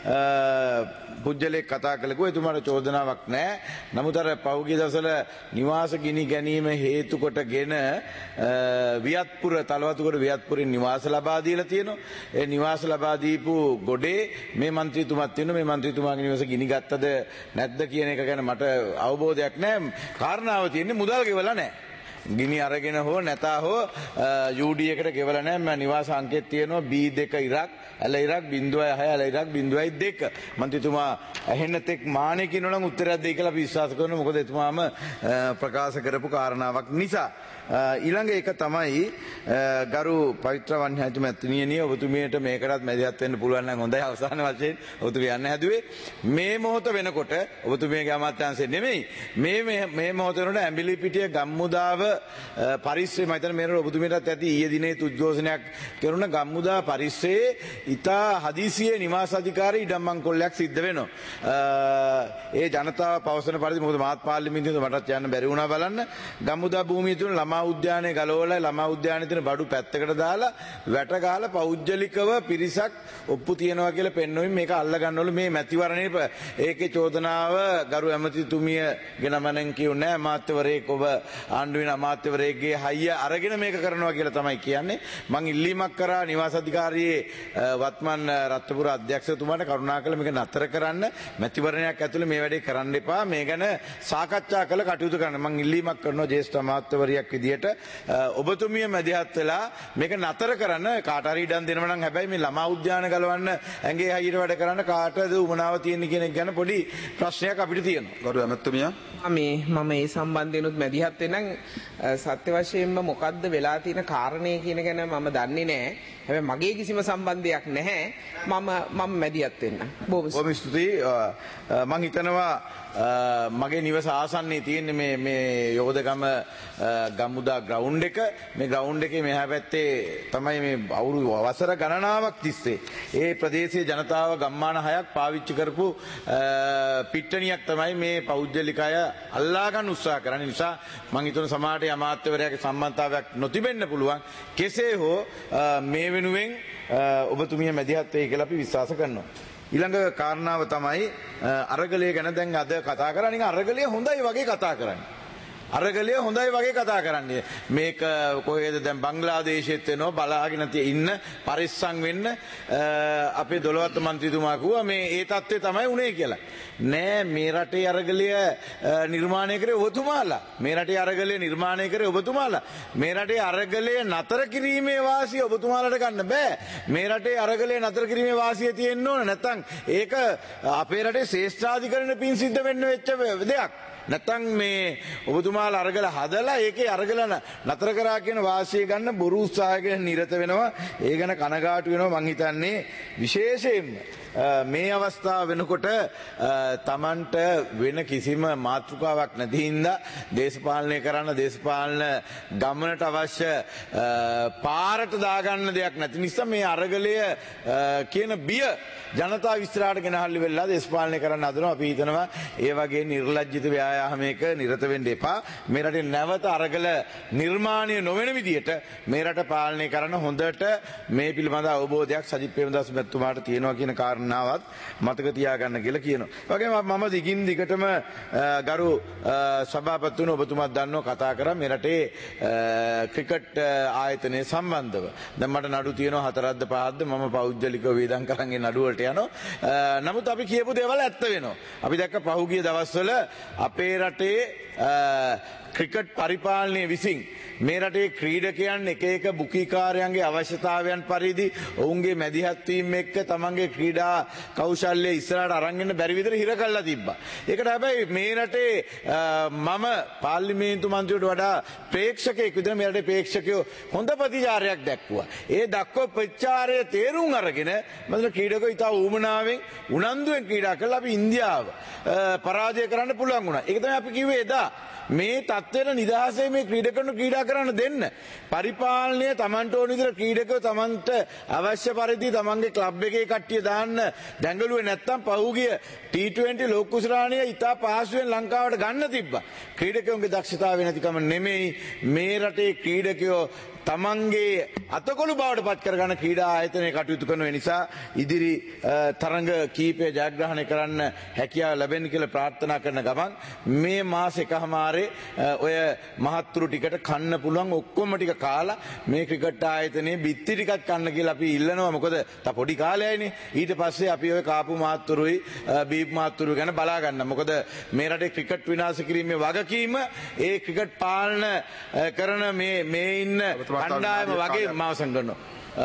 පුජ්‍යලෙක් කතා කළකෝ එතුමාට චෝදනාවක් නැහැ. නමුත් අර පෞගිය දවසල නිවාස ගිනි ගැනීම හේතු කොටගෙන වියත්පුර තලවතුගොඩ වියත්පුරින් නිවාස ලබා දීලා තියෙනවා. ඒ නිවාස ලබා දීපු ගොඩේ මේ මන්ත්‍රීතුමත් ඉන්නවා. මේ මන්ත්‍රීතුමාගේ නිවාස ගිනි ගත්තද නැද්ද කියන එක ගැන මට අවබෝධයක් නැහැ. කාරණාව තියෙන්නේ මුදල් ගෙවලා නැහැ. ගිනි අරගෙන හෝ නැතා හෝ යූඩී එකට ගෙවලා නැහැ. මම නිවාස අංකෙත් තියෙනවා B2 ඉරක් ඇල ඉරක් 0.6 ඇල ඉරක් 0.2. මන්ත්‍රීතුමා ඇහෙන්න තෙක් මානෙ කියනවා නම් උත්තරයක් දෙයි කියලා අපි විශ්වාස කරනවා. මොකද එතුමාම ප්‍රකාශ කරපු කාරණාවක් නිසා. ඊළඟ එක තමයි ගරු පවිත්‍ර වන්‍යාජිමැතිණියනි ඔබතුමියට මේකටත් මැදිහත් වෙන්න පුළුවන් නම් හොඳයි. අවසාන වශයෙන් ඔබතුමිය යන්න හැදුවේ මේ මොහොත වෙනකොට ඔබතුමියගේ අමාත්‍යාංශය නෙමෙයි මේ මොහොත වෙනකොට ඇඹිලිපිටිය ගම්මුදාව පරිස්සමේ මම හිතන්නේ මේකට ඔබතුමියටත් ඇති ඊයේ දිනේ උද්ඝෝෂණයක් කරන ගම්මුදා පරිස්සමේ ඉතා හදිසියේ නිවාස අධිකාරී ඉඩම් මංකොල්ලයක් සිද්ධ වෙනවා. ඒ ජනතාව පවසන පරිදි මොකද මාත් පාර්ලිමේන්තුවේ මටත් යන්න බැරි වුණා බලන්න. ගම්මුදා භූමිය තුන ළමා උද්‍යානයේ ගලවලා ළමා උද්‍යානයේ තියෙන බඩු පැත්තකට දාලා වැට ගහලා පෞද්ගලිකව පිරිසක් ඔප්පු තියනවා කියලා පෙන්වමින් මේක අල්ල ගන්නවලු මේ මැතිවරණේ. ඒකේ චෝදනාව ගරු ඇමතිතුමියගේ නමෙන් කියුනේ අමාත්‍යවරයෙක් ඔබ ආණ්ඩුවේ අමාත්‍යවරයෙක්ගේ හයිය අරගෙන මේක කරනවා කියලා තමයි කියන්නේ. මං ඉල්ලීමක් කරා නිවාස අධිකාරියේ වත්මන් රත්නපුර අධ්‍යක්ෂතුමාට කරුණාකර මේක නතර කරන්න. මැතිවරණයක් ඇතුළේ මේ වැඩේ කරන්න එපා. මේ ගැන සාකච්ඡා කළ කටයුතු කරන්න. මං ඉල්ලීමක් කරනවා ජ්‍යෙෂ්ඨ අමාත්‍යවරියක් විදියට ඔබතුමිය මැදිහත් වෙලා මේක නතර කරන්න. කාට හරි ඉඩම් දෙනව නම් හැබැයි මේ ළමා උද්‍යාන ගලවන්න ඇඟේ හයියට වැඩ කරන්න කාටද උමනාව තියෙන්නේ කියන එක ගැන පොඩි ප්‍රශ්නයක් අපිට තියෙනවා. ගරු ඇමතුමියා මම ඒ සම්බන්ධයෙන්ුත් මැදිහත් වෙනනම් සත්‍ය වශයෙන්ම මොකද්ද වෙලා තියෙන කාරණේ කියන ගැන මම දන්නේ නැහැ. හැබැයි මගේ කිසිම සම්බන්ධයක් නැහැ. මම මැදිහත් වෙන්න. බොහොම ස්තුතියි. මම හිතනවා මගේ නිවස ආසන්නයේ තියෙන මේ යෝධගම ගම්මුදා ග්‍රවුන්ඩ් එක. මේ ග්‍රවුන්ඩ් එකේ මෙහා පැත්තේ තමයි මේ අවුරුදු වසර ගණනාවක් තිස්සේ ඒ ප්‍රදේශයේ ජනතාව ගම්මාන 6ක් පාවිච්චි කරපු පිට්ටනියක් තමයි මේ පෞද්ගලික අය අල්ලා ගන්න උත්සාහ කරන නිසා මම හිතන සමාජයේ අමාත්‍යවරයාගේ සම්බන්ධතාවයක් නොතිබෙන්න පුළුවන්. කෙසේ හෝ මේ වෙනුවෙන් ඔබතුමිය මැදිහත් වෙයි කියලා අපි විශ්වාස කරනවා. ඊළඟ කාරණාව තමයි අරගලය ගැන දැන් අද කතා කරන්නේ. අරගලය හොඳයි වගේ කතා කරන්නේ. අරගලය හොඳයි වගේ කතා කරන්නේ. මේක කොහෙද දැන් බංග්ලාදේශෙත් වෙනවා බලාගෙන ඉන්න පරිස්සම් වෙන්න අපේ දොළවත්ත මන්ත්‍රීතුමා කිව්වා මේ ඒ තත්ත්වය තමයි උනේ කියලා. නෑ මේ රටේ අරගලය නිර්මාණය කරේ ඔබතුමාලා. මේ රටේ අරගලය නිර්මාණය කරේ ඔබතුමාලා. මේ රටේ අරගලය නතර කිරීමේ වාසිය ඔබතුමාලාට ගන්න බෑ. මේ රටේ අරගලය නතර කිරීමේ වාසිය තියෙන්න ඕන. නැත්නම් ඒක අපේ රටේ ශ්‍රේෂ්ඨාධිකරණ පින් සිද්ධ වෙන්න වෙච්ච දෙයක්. නැත්තම් මේ ඔබතුමාලා අරගල හදලා ඒකේ අරගල නතර කරා කියන වාසිය ගන්න බොරු උත්සාහයකට නිරත වෙනවා. ඒ ගැන කනගාටු වෙනවා. මං හිතන්නේ විශේෂයෙන්ම මේ අවස්ථාව වෙනකොට Tamanට වෙන කිසිම මාතෘකාවක් නැති හින්දා දේශපාලනය කරන්න දේශපාලන ගමනට අවශ්‍ය පාරට දාගන්න දෙයක් නැති නිසා මේ අරගලය කියන බිය ජනතාව ඉස්සරහට ගෙනහල්ලි වෙලා දේශපාලනය කරන්න හදනවා. අපි හිතනවා ඒ වගේ නිර්ලජ්ජිත ව්‍යායාමයක නිරත වෙන්න එපා. මේ රටේ නැවත අරගල නිර්මාණය නොවන විදියට මේ රට පාලනය කරන්න හොඳට මේ පිළිබඳ අවබෝධයක් සජිත් ප්‍රේමදාස මැතිතුමාට තියෙනවා කියන කාරණාවත් මතක තියාගන්න කියලා කියනවා. ඒ වගේම මම දිගින් දිගටම ගරු සභාපතිතුමන් ඔබතුමාත් දන්නවා කතා කරා මේ රටේ ක්‍රිකට් ආයතනය සම්බන්ධව. දැන් මට නඩු තියෙනවා 4ක්ද 5ක්ද මම පෞද්ගලිකව වේදම් කරන්ගේ නඩු වලට යනවා. නමුත් අපි කියපු දේවල් ඇත්ත වෙනවා. අපි දැක්ක පහුගිය දවස්වල අපේ රටේ ක්‍රිකට් පරිපාලනය විසින් මේ රටේ ක්‍රීඩකයන් එක එක බුකීකාරයන්ගේ අවශ්‍යතාවයන් පරිදි ඔවුන්ගේ මැදිහත් වීම එක්ක තමන්ගේ ක්‍රීඩා කෞශල්‍ය ඉස්සරහට අරන් එන්න බැරි විදිහට හිර කළා තිබ්බා. ඒකට හැබැයි මේ රටේ මම පාර්ලිමේන්තු මන්ත්‍රීවට වඩා ප්‍රේක්ෂකයෙක් විදිහට මේ රටේ ප්‍රේක්ෂකයෝ හොඳ ප්‍රතිචාරයක් දැක්වුවා. ඒ දක්ව ප්‍රතිචාරය තේරුම් අරගෙන මම ක්‍රීඩකයෝ ඉතා උවමනාවෙන් උනන්දුවෙන් ක්‍රීඩා කළා. අපි ඉන්දියාව පරාජය කරන්න පුළුවන් වුණා. ඒක තමයි අපි කිව්වේ එදා. මේ තත්ත්වයට නිදහසේ මේ ක්‍රීඩකයන්ට ක්‍රීඩා කරන්න දෙන්න. පරිපාලනය තමන්ට ඕන විදිහට ක්‍රීඩකයෝ තමන්ට අවශ්‍ය පරිදි තමන්ගේ ක්ලබ් එකේ කට්ටිය දාන්න දැඟලුවේ නැත්තම් පහුගිය T20 ලෝක කුසලානිය ඉතා පහසුවෙන් ලංකාවට ගන්න තිබ්බා. ක්‍රීඩකයන්ගේ දක්ෂතාවය නැතිකම නෙමෙයි මේ රටේ ක්‍රීඩකයෝ තමන්ගේ අතකොළු බවට පත් කරගන්න ක්‍රීඩා ආයතනයේ කටයුතු කරන නිසා ඉදිරි තරඟ කීපය ජයග්‍රහණය කරන්න හැකියාව ලැබෙන්න කියලා ප්‍රාර්ථනා කරන ගමන් මේ මාස එකමාරේ ඔය මහත්තුරු ටිකට කන්න පුළුවන් ඔක්කොම ටික කාලා මේ ක්‍රිකට් ආයතනයේ බිත්ති ටිකක් කන්න කියලා අපි ඉල්ලනවා. මොකද තා පොඩි කාලයයිනේ. ඊට පස්සේ අපි ඔය කාපු මහත්තුරුයි බීප් මහත්තුරු ගැන බලා ගන්න. මොකද මේ රටේ ක්‍රිකට් විනාශ කිරීමේ වගකීම ඒ ක්‍රිකට් පාලන කරන මේ ඉන්න කණ්ඩායම වගේ මාසම් කරනවා.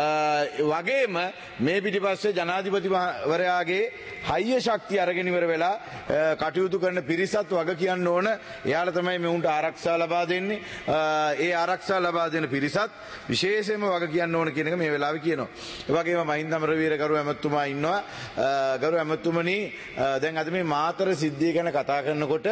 වගේම මේ පිටිපස්සේ ජනාධිපතිවරයාගේ හයිය ශක්තිය අරගෙන ඉවර වෙලා කටයුතු කරන පිරිසත් වග කියන්න ඕන. එයාලා තමයි මෙවුන්ට ආරක්ෂා ලබා දෙන්නේ. ඒ ආරක්ෂා ලබා දෙන පිරිසත් විශේෂයෙන්ම වග කියන්න ඕන කියන එක මේ වෙලාවේ කියනවා. ඒ වගේම මහින්ද අමරවීර ගරු ඇමතුමා ඉන්නවා. ගරු ඇමතුමනි දැන් අද මේ මාතර සිද්ධිය ගැන කතා කරනකොට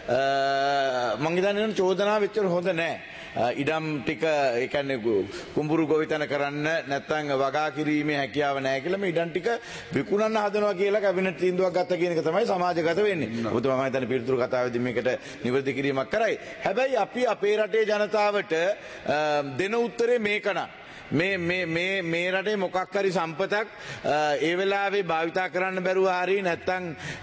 මම හිතන්නේ චෝදනාව වෙච්චර හොඳ නෑ. ඉඩම් ටික ඒ කියන්නේ කුඹුරු ගොවිතැන කරන්න නැත්නම් වගා කිරීමේ හැකියාව නැහැ කියලා මේ ඉඩම් ටික විකුණන්න හදනවා කියලා කැබිනට් තීන්දුවක් ගත්ත කියන එක තමයි සමාජගත වෙන්නේ. ඔබතුමා මම හිතන්නේ පිළිතුරු කතාවේදී මේකට නිවැරදි කිරීමක් කරයි. හැබැයි අපි අපේ රටේ ජනතාවට දෙන උත්තරේ මේක නා. මේ රටේ මොකක් හරි සම්පතක් ඒ වෙලාවේ භාවිතා කරන්න බැරුව හරි නැත්නම්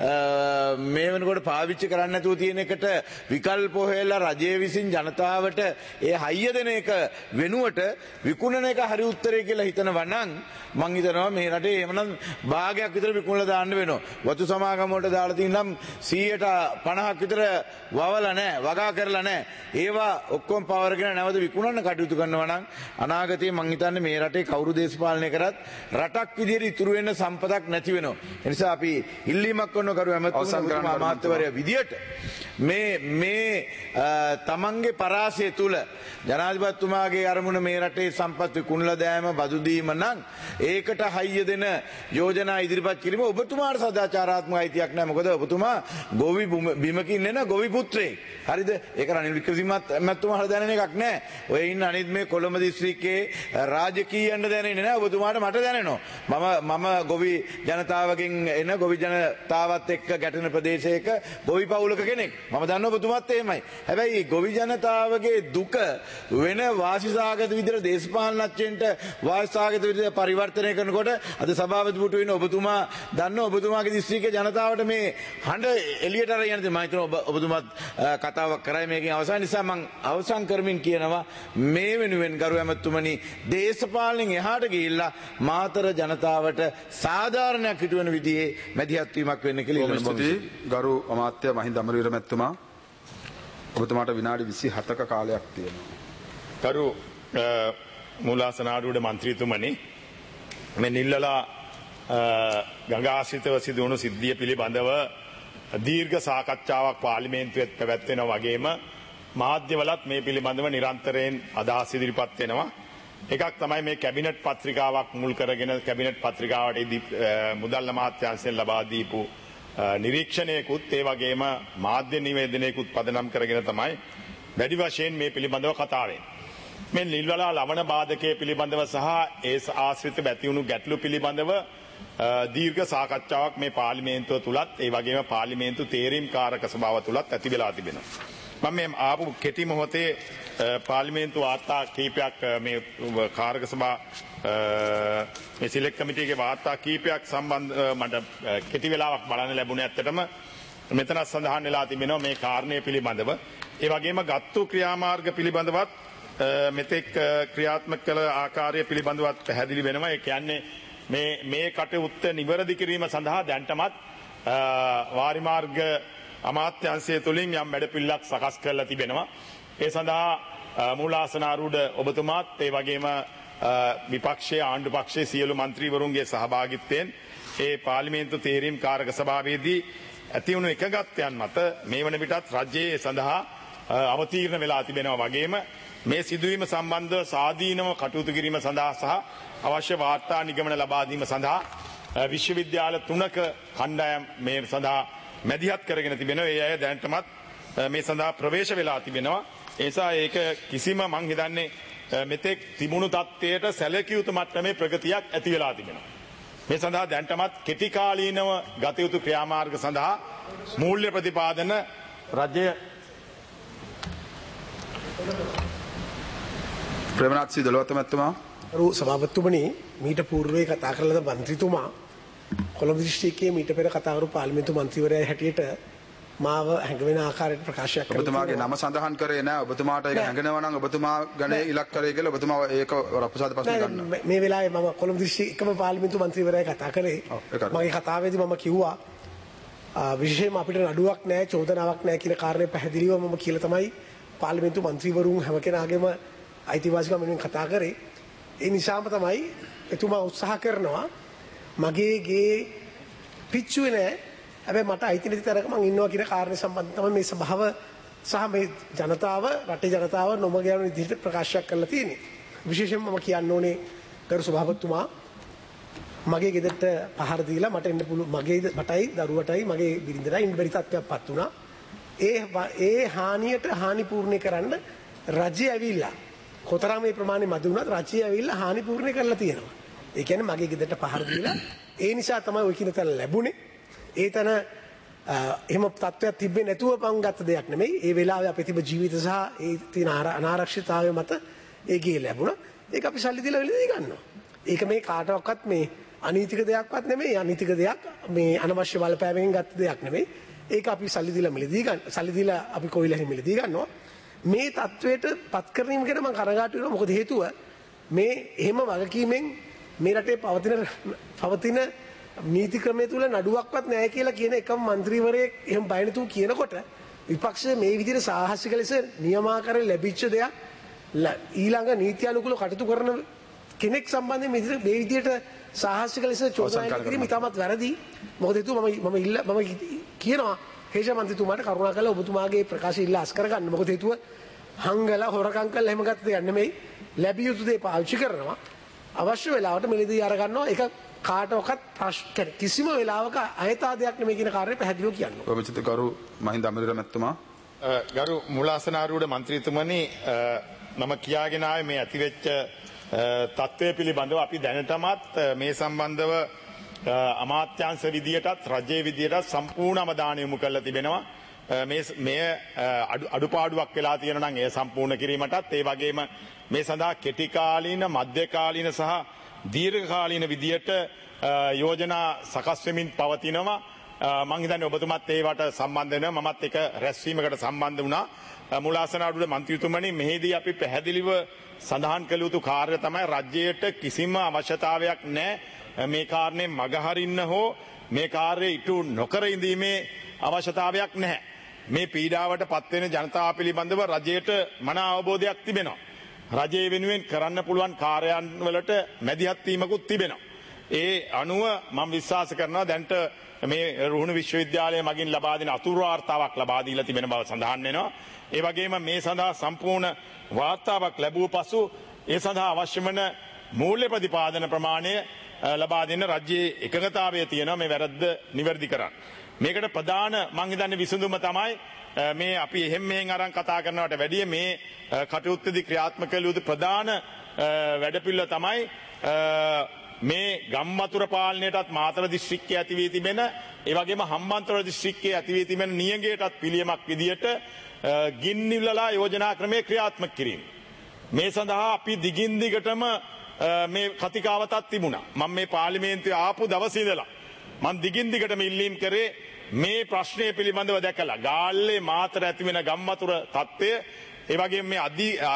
මේ වෙනකොට පාවිච්චි කරන්න නැතුව තියෙන එකට විකල්ප හොයලා රජය විසින් ජනතාවට ඒ හයිය දෙන එක වෙනුවට විකුණන එක හරි උත්තරේ කියලා හිතනවා නම් මං හිතනවා මේ රටේ එහෙමනම් භාගයක් විතර විකුණලා දාන්න වෙනවා. වතු සමාගම වලට දාලා තියෙනම් 150ක් විතර වවලා නැහැ, වගා කරලා නැහැ. ඒවා ඔක්කොම පවර්ගෙන නැවත විකුණන්න කටයුතු කරනවා නම් අනාගතයේ මං හිතන්නේ මේ රටේ කවුරු දේශපාලනය කරත් රටක් විදියට ඉතුරු වෙන්න සම්පතක් නැති වෙනවා. ඒ නිසා අපි ඉල්ලීමක් කරනවා කරු ඇමතුමා අමාත්‍යවරයා විදියට මේ තමන්ගේ පරාසය තුල ජනාධිපතිතුමාගේ අරමුණ මේ රටේ සම්පත් විකුණලා දෑම බදු දීම නම් ඒකට හයිය දෙන යෝජනා ඉදිරිපත් කිරීම ඔබතුමාට සදාචාරාත්මක අයිතියක් නැහැ. මොකද ඔබතුමා ගොවි බිමකින් එන ගොවි පුත්‍රයෙක්. හරිද? ඒක රනිල් වික්‍රමසිංහ මහත්මයාට දැනෙන එකක් නැහැ. ඔය ඉන්න අනිත් මේ කොළඹ දිස්ත්‍රික්කයේ රාජකීයයන්ට දැනෙන්නේ නැහැ. ඔබතුමාට මට දැනෙනවා. මම ගොවි ජනතාවගෙන් එන ගොවි ජනතාවත් එක්ක ගැටෙන ප්‍රදේශයක ගොවි පවුලක කෙනෙක්. මම දන්නවා ඔබතුමාත් එහෙමයි. හැබැයි ගොවි ජනතාවගේ දුක වෙන වාසිසාගත විදිහට දේශපාලනඥයන්ට වාසිසාගත විදිහට පරිවර්තනය කරනකොට අද සභාපති පුටු වෙන ඔබතුමා දන්නවා ඔබතුමාගේ දිස්ත්‍රික්කයේ ජනතාවට මේ හඬ එළියට අරගෙන යන මම හිතනවා ඔබතුමාත් කතාවක් කරයි මේකෙන් අවසන් නිසා මම අවසන් කරමින් කියනවා මේ වෙනුවෙන් ගරු ඇමතුමනි දේශපාලනෙන් එහාට ගිහිල්ලා මාතර ජනතාවට සාධාරණයක් හිටු වෙන විදිහේ මැදිහත් වීමක් වෙන්න කියලා ඉල්ලනවා. ස්තුතියි ගරු අමාත්‍ය මහින්ද අමරවීර මැතිතුමා. ඔබතුමාට විනාඩි 27ක කාලයක් තියෙනවා. ගරු මූලාසනාරූඪ මන්ත්‍රීතුමනි මේ නිල්ලලා ගංගාශ්‍රිතව සිදු වුණු සිද්ධිය පිළිබඳව දීර්ඝ සාකච්ඡාවක් පාර්ලිමේන්තුවේත් පැවැත්වෙනවා වගේම මාධ්‍යවලත් මේ පිළිබඳව නිරන්තරයෙන් අදහස් ඉදිරිපත් වෙනවා. එකක් තමයි මේ කැබිනට් පත්‍රිකාවක් මුල් කරගෙන කැබිනට් පත්‍රිකාවට මුදල් අමාත්‍යාංශයෙන් ලබා දීපු නිරීක්ෂණයකුත් ඒ වගේම මාධ්‍ය නිවේදනයකුත් පදනම් කරගෙන තමයි වැඩි වශයෙන් මේ පිළිබඳව කතා වෙන්නේ. මේ නිල්වලා ලවණ බාධකයේ පිළිබඳව සහ ඒ ආශ්‍රිත ඇතිවුණු ගැටලු පිළිබඳව දීර්ඝ සාකච්ඡාවක් මේ පාර්ලිමේන්තුව තුලත් ඒ වගේම පාර්ලිමේන්තු තේරීම් කාරක සභාව තුලත් ඇති වෙලා තිබෙනවා. මම මේ ආපු කෙටි මොහොතේ පාර්ලිමේන්තු වාර්තා කීපයක් මේ කාරක සභා මේ සිලෙක්ට් කමිටියේ වාර්තා කීපයක් සම්බන්ධ මට කෙටි වෙලාවක් බලන්න ලැබුණේ ඇත්තටම මෙතන සඳහන් වෙලා තිබෙනවා මේ කාරණය පිළිබඳව. ඒ වගේම ගත්තු ක්‍රියාමාර්ග පිළිබඳවත් මෙතෙක් ක්‍රියාත්මක කළ ආකාරය පිළිබඳවත් පැහැදිලි වෙනවා. ඒ කියන්නේ මේ කටයුත්ත නිවැරදි කිරීම සඳහා දැන්ටමත් වාරිමාර්ග අමාත්‍යාංශය තුලින් යම් වැඩපිළිවෙලක් සකස් කරලා තිබෙනවා. ඒ සඳහා මූලාසනාරූඪ ඔබතුමාත් ඒ වගේම විපක්ෂයේ ආණ්ඩු පක්ෂයේ සියලු മന്ത്രിවරුන්ගේ සහභාගීත්වයෙන් ඒ පාර්ලිමේන්තු තේරීම් කාරක සභාවේදී ඇති වුණු එකගත්යන් මත මේ වන විටත් රජයේ සඳහා අවතීර්ණ වෙලා තිබෙනවා වගේම මේ සිදුවීම සම්බන්ධව සාදීනව කටයුතු කිරීම සඳහා සහ අවශ්‍ය වාර්තා නිගමන ලබා දීම සඳහා විශ්වවිද්‍යාල 3ක කණ්ඩායම් මේ සඳහා මැදිහත් කරගෙන තිබෙනවා. ඒ අය දැනටමත් මේ සඳහා ප්‍රවේශ වෙලා තිබෙනවා. ඒ නිසා ඒක කිසිම මං හිතන්නේ මෙතෙක් තිබුණු තත්ත්වයට සැලකිය යුතු මට්ටමේ ප්‍රගතියක් ඇති වෙලා තිබෙනවා. මේ සඳහා දැනටමත් කෙටි කාලීනව ගත යුතු ක්‍රියාමාර්ග සඳහා මූල්‍ය ප්‍රතිපාදන රජය ප්‍රේමනාත් සී දලුවත් මැතිතුමා. සභාපතිතුමනි මීට පූර්වයේ කතා කළද මන්ත්‍රීතුමා කොළඹ දිස්ත්‍රික්කයේ මීට පෙර කතා කරපු පාර්ලිමේන්තු මන්ත්‍රීවරයා හැටියට මාව හැඟවෙන ආකාරයට ප්‍රකාශයක් කළා. ඔබතුමාගේ නම සඳහන් කරේ නෑ. ඔබතුමාට ඒක හැඟෙනවා නම් ඔබතුමා ගණේ ඉලක්ක කරේ කියලා ඔබතුමා ඒක රප්පුසාද ප්‍රශ්න ගන්නවා. මේ වෙලාවේ මම කොළඹ දිස්ත්‍රික්කේ එකම පාර්ලිමේන්තු මන්ත්‍රීවරයා කතා කරේ. මගේ කතාවේදී මම කිව්වා විශේෂයෙන්ම අපිට නඩුවක් නෑ චෝදනාවක් නෑ කියන කාරණේ පැහැදිලිව මම කියලා තමයි පාර්ලිමේන්තු මන්ත්‍රීවරුන් හැම කෙනාගේම අයිතිවාසිකම් වෙනුවෙන් කතා කරේ. ඒ නිසාම තමයි එතුමා උත්සාහ කරනවා මගේ ගේ පිච්චුවේ නෑ. හැබැයි මට අයිති නැති තරක මං ඉන්නවා කියන කාරණේ සම්බන්ධව තමයි මේ සභාව සහ මේ ජනතාව රටේ ජනතාව නොමග යන විදිහට ප්‍රකාශයක් කරලා තියෙන්නේ. විශේෂයෙන්ම මම කියන්න ඕනේ ගරු සභාපතිතුමා මගේ ගෙදරට පහර දීලා මට එන්න පුළුවන් මගේ මටයි දරුවටයි මගේ බිරිඳටයි ඉන්න බැරි තත්ත්වයක්පත් වුණා. ඒ හානියට හානි පූර්ණේ කරන්න රජය ඇවිල්ලා කොතරම් මේ ප්‍රමාණය මදි වුණත් රජය ඇවිල්ලා හානි පූර්ණේ කරලා තියෙනවා. ඒ කියන්නේ මගේ ගෙදරට පහර දීලා ඒ නිසා තමයි ওই කියන තැන ලැබුණේ. ඒ තැන එහෙම තත්ත්වයක් තිබෙන්නේ නැතුව පන් ගත්ත දෙයක් නෙමෙයි. ඒ වෙලාවේ අපේ තිබ්බ ජීවිත සහ ඒ තියෙන අනාරක්ෂිතතාවය මත ඒ ගේ ලැබුණා. ඒක අපි සල්ලි දීලා වෙලදී ගන්නවා. ඒක මේ කාටවත් මේ අනීතික දෙයක්වත් නෙමෙයි. අනීතික දෙයක් මේ අනවශ්‍ය බලපෑමකින් ගත්ත දෙයක් නෙමෙයි. ඒක අපි සල්ලි දීලා මිලදී ගන්න. සල්ලි දීලා අපි කොයිලෙහි මිලදී ගන්නවා. මේ තත්වයට පත් කරනීම ගැන මම කනගාටු වෙනවා. මොකද හේතුව මේ එහෙම වගකීමෙන් මේ රටේ පවතින නීති ක්‍රමය තුල නඩුවක්වත් නැහැ කියලා කියන එකම മന്ത്രിවරයෙක් එහෙම බය නැතුව කියනකොට විපක්ෂයේ මේ විදිහට සාහසික ලෙස නියමාකාරයෙන් ලැබිච්ච දෙයක් ඊළඟ නීති අනුකූල කටයුතු කරන කෙනෙක් සම්බන්ධයෙන් මේ විදිහට සාහසික ලෙස චෝදනා කිරීම ඉතාමත් වැරදි. මොකද හේතුව මම කියනවා හේෂ මන්ත්‍රීතුමාට කරුණාකරලා ඔබතුමාගේ ප්‍රකාශය ඉල්ලා අස් කරගන්න. මොකද හේතුව හංගලා හොරකම් කරලා එහෙම ගත්ත දෙයක් නෙමෙයි. ලැබිය යුතු දේ පාවිච්චි කරනවා. අවශ්‍ය වෙලාවට මිලදී අර ගන්නවා. ඒක කාටවත් කිසිම වෙලාවක අයථාදයක් නෙමෙයි කියන කාර්යය පැහැදිලිව කියනවා. ඔබ ගරු මහින්ද අමරදේව මැතිතුමා ගරු මූලාසනාරූඪ මන්ත්‍රීතුමනි මම කියාගෙන ආවේ මේ ඇතිවෙච්ච තත්ත්වය පිළිබඳව අපි දැනටමත් මේ සම්බන්ධව අමාත්‍යාංශ විදියටත් රජයේ විදියටත් සම්පූර්ණ අවධානය යොමු කරලා තිබෙනවා. මේ අඩුපාඩුවක් වෙලා තියෙනවා නම් ඒ සම්පූර්ණ කිරීමටත් ඒ වගේම මේ සඳහා කෙටි කාලීන මධ්‍යකාලීන සහ දීර්ඝකාලීන විදියට යෝජනා සකස් වෙමින් පවතිනවා. මං හිතන්නේ ඔබතුමත් ඒවට සම්බන්ධ වෙනවා. මමත් එක රැස්වීමකට සම්බන්ධ වුණා. මූලාසනාරූඪ මන්ත්‍රීතුමනි මෙහිදී අපි පැහැදිලිව සඳහන් කළ යුතු කාර්ය තමයි රජයට කිසිම අවශ්‍යතාවයක් නැහැ මේ කාරණේ මගහරින්න හෝ මේ කාර්යය ඉටු නොකර ඉඳීමේ අවශ්‍යතාවයක් නැහැ. මේ පීඩාවට පත්වෙන ජනතාව පිළිබඳව රජයට මන අවබෝධයක් තිබෙනවා. රජය වෙනුවෙන් කරන්න පුළුවන් කාර්යයන් වලට මැදිහත් වීමකුත් තිබෙනවා. ඒ අනුව මම විශ්වාස කරනවා දැන්ට මේ රුහුණු විශ්වවිද්‍යාලය මගින් ලබා දෙන අතුරු වාර්තාවක් ලබා දීලා තිබෙන බව සඳහන් වෙනවා. ඒ වගේම මේ සඳහා සම්පූර්ණ වාර්තාවක් ලැබුව පසු ඒ සඳහා අවශ්‍ය වන මූල්‍ය ප්‍රතිපාදන ප්‍රමාණය ලබා දෙන්න රජයේ එකඟතාවය තියෙනවා මේ වැරද්ද නිවැරදි කරන්න. මේකට ප්‍රධාන මං හිතන්නේ විසඳුම තමයි මේ අපි එහෙම් මෙහෙන් අරන් කතා කරනවට වැඩිය මේ කටයුත්තේදී ක්‍රියාත්මක කළ යුතු ප්‍රධාන වැඩපිළිවෙල තමයි මේ ගම්වතුර පාලනයටත් මාතර දිස්ත්‍රික්කයේ ඇති වී තිබෙන ඒ වගේම හම්බන්තොට දිස්ත්‍රික්කයේ ඇති වී තිබෙන නියඟයටත් පිළියමක් විදියට ගින්නිවලලා යෝජනා ක්‍රමයේ ක්‍රියාත්මක කිරීම. මේ සඳහා අපි දිගින් දිගටම මේ කතිකාවතක් තිබුණා. මම මේ පාර්ලිමේන්තුවේ ආපු දවසේ ඉඳලා මම දිගින් දිගටම ඉල්ලීම් කරේ මේ ප්‍රශ්නය පිළිබඳව දැකලා ගාල්ලේ මාතර ඇති වෙන ගම්වතුර තත්ත්වය ඒ වගේම මේ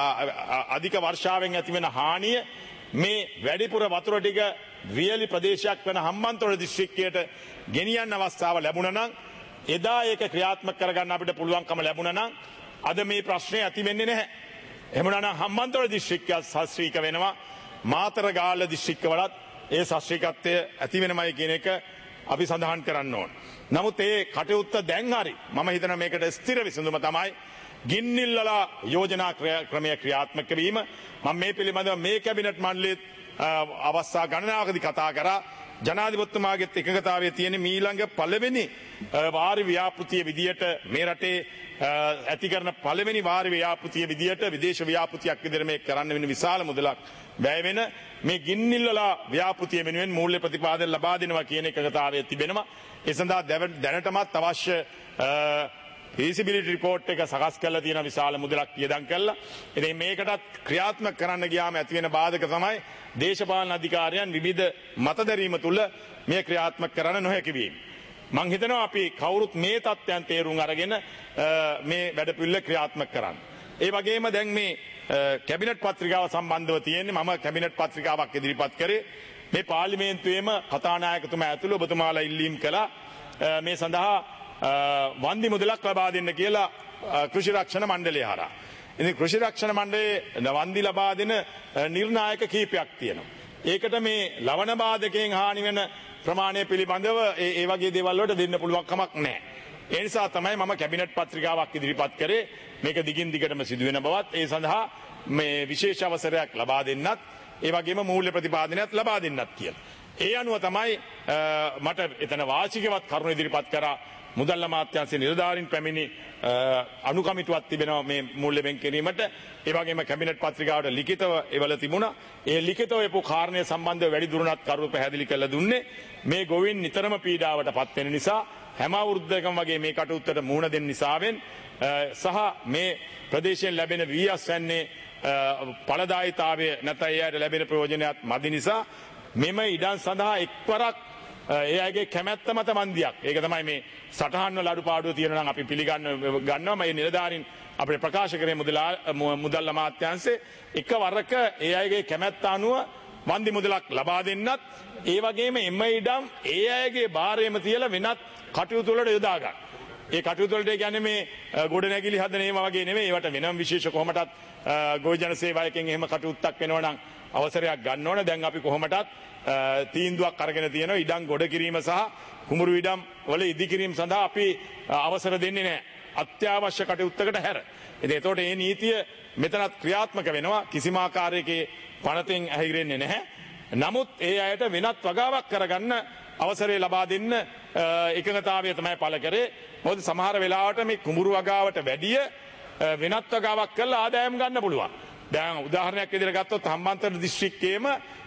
අධික වර්ෂාවෙන් ඇති වෙන හානිය මේ වැඩිපුර වතුර ටික වියලි ප්‍රදේශයක් වෙන හම්බන්තොට දිස්ත්‍රික්කයට ගෙනියන්න අවස්ථාව ලැබුණා නම් එදා ඒක ක්‍රියාත්මක කරගන්න අපිට පුළුවන්කම ලැබුණා නම් අද මේ ප්‍රශ්නේ ඇති වෙන්නේ නැහැ. එහෙමනම් හම්බන්තොට දිස්ත්‍රික්කය සස්ත්‍රීක වෙනවා. මාතර ගාල්ල දිස්ත්‍රික්කවලත් ඒ සස්ත්‍රීකත්වය ඇති වෙනමයි කියන එක අපි සඳහන් කරන්න ඕන. නමුත් ඒ කටයුත්ත දැන් හරි මම හිතනවා මේකට ස්ථිර විසඳුම තමයි ගින්නිල්ලලා යෝජනා ක්‍රමය ක්‍රියාත්මක වීම. මම මේ පිළිබඳව මේ කැබිනට් මණ්ඩලයේ අවස්ථා ගණනාවකදී කතා කරා. ජනාධිපතිතුමාගේ එකඟතාවය තියෙන මීළඟ පළවෙනි වාරි ව්‍යාපෘතිය විදියට මේ රටේ ඇති කරන පළවෙනි වාරි ව්‍යාපෘතිය විදියට විදේශ ව්‍යාපෘතියක් විදියට මේ කරන්න වෙන විශාල මුදලක් වැය වෙන මේ ගින්නිල්ලලා ව්‍යාපෘතිය වෙනුවෙන් මූල්‍ය ප්‍රතිපාදන ලබා දෙනවා කියන එකඟතාවය තිබෙනවා. ඒ සඳහා දැනටමත් අවශ්‍ය feasibility report එක සකස් කරලා තියෙන විශාල මුදලක් වියදම් කළා. ඉතින් මේකටත් ක්‍රියාත්මක කරන්න ගියාම ඇති වෙන බාධක තමයි දේශපාලන අධිකාරියන් විවිධ මතදැරීම තුල මේ ක්‍රියාත්මක කරන්න නොහැකි වීම. මම හිතනවා අපි කවුරුත් මේ තත්ත්වයන් තේරුම් අරගෙන මේ වැඩපිළිවෙල ක්‍රියාත්මක කරන්න. ඒ වගේම දැන් මේ කැබිනට් පත්‍රිකාව සම්බන්ධව තියෙන්නේ මම කැබිනට් පත්‍රිකාවක් ඉදිරිපත් කරේ මේ පාර්ලිමේන්තුවේම කතානායකතුමා ඇතුළු ඔබතුමාලා ඉල්ලීම් කළා මේ සඳහා වන්දි මුදලක් ලබා දෙන්න කියලා කෘෂි රක්ෂණ මණ්ඩලය හරහා. ඉතින් කෘෂි රක්ෂණ මණ්ඩලයේ වන්දි ලබා දෙන නිර්ණායක කීපයක් තියෙනවා. ඒකට මේ ලවණ බාධකයෙන් හානි වෙන ප්‍රමාණය පිළිබඳව ඒ වගේ දේවල් වලට දෙන්න පුළුවන් කමක් නැහැ. ඒ නිසා තමයි මම කැබිනට් පත්‍රිකාවක් ඉදිරිපත් කරේ මේක දිගින් දිගටම සිදු වෙන බවත් ඒ සඳහා මේ විශේෂ අවසරයක් ලබා දෙන්නත් ඒ වගේම මූල්‍ය ප්‍රතිපාදනයක් ලබා දෙන්නත් කියලා. ඒ අනුව තමයි මට එතන වාචිකවත් කරුණු ඉදිරිපත් කරා මුදල් අමාත්‍යාංශයේ නිලධාරීන් පැමිණි අනුකමිටුවක් තිබෙනවා මේ මූල්‍ය වෙන් කිරීමට. ඒ වගේම කැබිනට් පත්‍රිකාවට ලිඛිතව එවල තිබුණා. ඒ ලිඛිතව එපු කාරණය සම්බන්ධව වැඩි දුරටත් කරුණු පැහැදිලි කරලා දුන්නේ මේ ගොවීන් නිතරම පීඩාවට පත් වෙන නිසා හැම අවුරුද්දකම වගේ මේ කටයුත්තට මුහුණ දෙන්න නිසාවෙන් සහ මේ ප්‍රදේශයෙන් ලැබෙන වීයස් වැන්නේ ඵලදායීතාවය නැත්නම් ඒ අයට ලැබෙන ප්‍රයෝජනයත් මදි නිසා මෙම ඉඩම් සඳහා එක්වරක් ඒ අයගේ කැමැත්ත මත මන්දියක්. ඒක තමයි මේ සටහන් වල අඩුපාඩුව තියෙනවා නම් අපි පිළිගන්නවා. මේ නිලධාරීන් අපේ ප්‍රකාශ කරේ මුදල් අමාත්‍යාංශයේ එකවරක ඒ අයගේ කැමැත්ත අනුව වන්දි මුදලක් ලබා දෙන්නත් ඒ වගේම එම ඉඩම් ඒ අයගේ භාරයේම තියලා වෙනත් කටයුතු වලට යොදා ගන්න. ඒ කටයුතු වලට කියන්නේ මේ ගොඩනැගිලි හදන ඒවා වගේ නෙමෙයි. ඒවට වෙනම විශේෂ කොහොමටත් ගොවි ජන සේවයකින් එහෙම කටයුත්තක් වෙනවා නම් අවසරයක් ගන්න ඕන. දැන් අපි කොහොමටත් තීන්දුවක් අරගෙන තියෙනවා ඉඩම් ගොඩ කිරීම සහ කුඹුරු ඉඩම් වල ඉදි කිරීම සඳහා අපි අවසර දෙන්නේ නැහැ. අත්‍යවශ්‍ය කටයුත්තකට හැර. ඉතින් එතකොට මේ නීතිය මෙතනත් ක්‍රියාත්මක වෙනවා කිසිම ආකාරයකේ පනතෙන් ඇහිරෙන්නේ නැහැ. නමුත් ඒ අයට වෙනත් වගාවක් කරගන්න අවසරය ලබා දෙන්න එකඟතාවය තමයි පළ කරේ. මොකද සමහර වෙලාවට මේ කුඹුරු වගාවට වැඩිය වෙනත් වගාවක් කරලා ආදායම් ගන්න පුළුවන්. දැන් උදාහරණයක් විදිහට ගත්තොත් හම්බන්තොට දිස්ත්‍රික්කයේම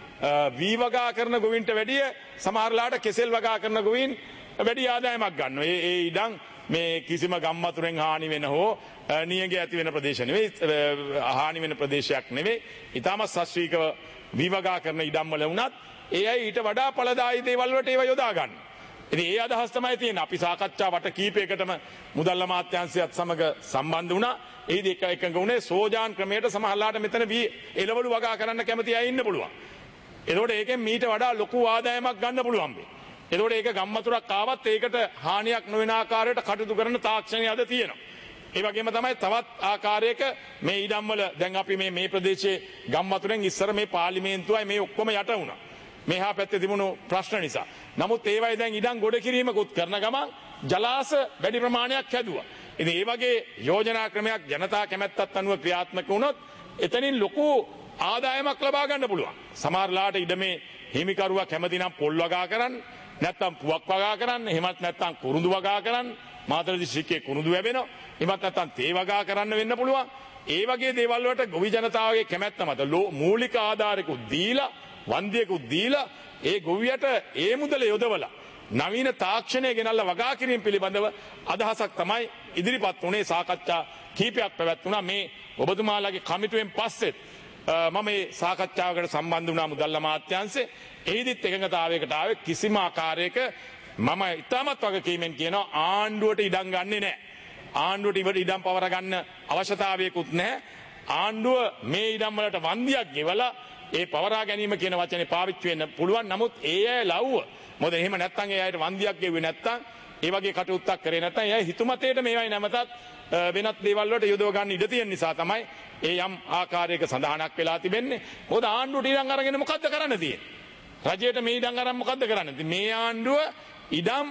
වී වගා කරන ගොවීන්ට වැඩිය සමහරලාට කෙසෙල් වගා කරන ගොවීන් වැඩි ආදායමක් ගන්නවා. ඒ ඉඩම් මේ කිසිම ගම්මතුරෙන් හානි වෙන හෝ නියඟ ඇති වෙන ප්‍රදේශ නෙවෙයි, හානි වෙන ප්‍රදේශයක් නෙවෙයි. ඊටම සස්ත්‍රීකව වී වගා කරන ඉඩම් වල වුණත් ඒ අය ඊට වඩා ඵලදායී දේවල් වලට ඒව යොදා ගන්න. ඉතින් ඒ අදහස් තමයි තියෙන්නේ. අපි සාකච්ඡා වට කීපයකටම මුදල් අමාත්‍යාංශයත් සමග සම්බන්ධ වුණා. ඒදී එකඟ වුණේ සෝජාන් ක්‍රමයට සමහරලාට මෙතන වී එළවලු වගා කරන්න කැමති අය ඉන්න පුළුවන්. එතකොට ඒකෙන් මීට වඩා ලොකු ආදායමක් ගන්න පුළුවන් වෙයි. එතකොට ඒක ගම්මතුරක් ආවත් ඒකට හානියක් නොවන ආකාරයට කටයුතු කරන තාක්ෂණය අද තියෙනවා. ඒ වගේම තමයි තවත් ආකාරයක මේ ඉඩම් වල දැන් අපි මේ ප්‍රදේශයේ ගම්මතුරෙන් ඉස්සර මේ පාර්ලිමේන්තුවයි මේ ඔක්කොම යට වුණා. මෙහා පැත්තේ තිබුණු ප්‍රශ්න නිසා. නමුත් ඒවයි දැන් ඉඩම් ගොඩ කිරීමකුත් කරන ගමන් ජලාශ වැඩි ප්‍රමාණයක් හැදුවා. ඉතින් මේ වගේ යෝජනා ක්‍රමයක් ජනතා කැමැත්තත් අනුව ක්‍රියාත්මක වුණොත් එතනින් ලොකු ආදායමක් ලබා ගන්න පුළුවන්. සමහරලාට ඉඩමේ හිමිකරුවා කැමති නම් පොල් වගා කරන්න, නැත්නම් පුවක් වගා කරන්න, එහෙමත් නැත්නම් කුරුඳු වගා කරන්න. මාතර දිස්ත්‍රික්කයේ කුරුඳු වැවෙනවා. එහෙමත් නැත්නම් තේ වගා කරන්න වෙන්න පුළුවන්. ඒ වගේ දේවල් වලට ගොවි ජනතාවගේ කැමැත්ත මත මූලික ආධාරකුත් දීලා, වන්දියකුත් දීලා ඒ ගොවියට ඒ මුදල යොදවලා නවීන තාක්ෂණය ගෙනල්ලා වගා කිරීම පිළිබඳව අදහසක් තමයි ඉදිරිපත් වුණේ. සාකච්ඡා කීපයක් පැවැත්වුණා. මේ ඔබතුමාලාගේ කමිටුවෙන් පස්සෙත් මම මේ සාකච්ඡාවකට සම්බන්ධ වුණා මුදල් අමාත්‍යාංශේ. එහිදීත් එකඟතාවයකට ආවේ කිසිම ආකාරයක මම ඉතාමත් වගකීමෙන් කියනවා ආණ්ඩුවට ඉඩම් ගන්නෙ නැහැ. ආණ්ඩුවට ඉඩම් පවර ගන්න අවශ්‍යතාවයකුත් නැහැ. ආණ්ඩුව මේ ඉඩම් වලට වන්දියක් ගෙවලා ඒ පවරා ගැනීම කියන වචනේ පාවිච්චි වෙන්න පුළුවන්. නමුත් ඒ අය ලව්ව. මොකද එහෙම නැත්නම් ඒ අයට වන්දියක් ගෙවුවේ නැත්නම් ඒ වගේ කටයුත්තක් කරේ නැත්නම් ඒ අය හිතුමතේට මේවයි නැමතත් වෙනත් දේවල් වලට යොදව ගන්න ඉඩ තියෙන නිසා තමයි ඒ යම් ආකාරයක සඳහනක් වෙලා තිබෙන්නේ. මොකද ආණ්ඩුවට ඉඩම් අරගෙන මොකද්ද කරන්න තියෙන්නේ? රජයට මේ ඉඩම් අරන් මොකද්ද කරන්නේ? මේ ආණ්ඩුව ඉඩම්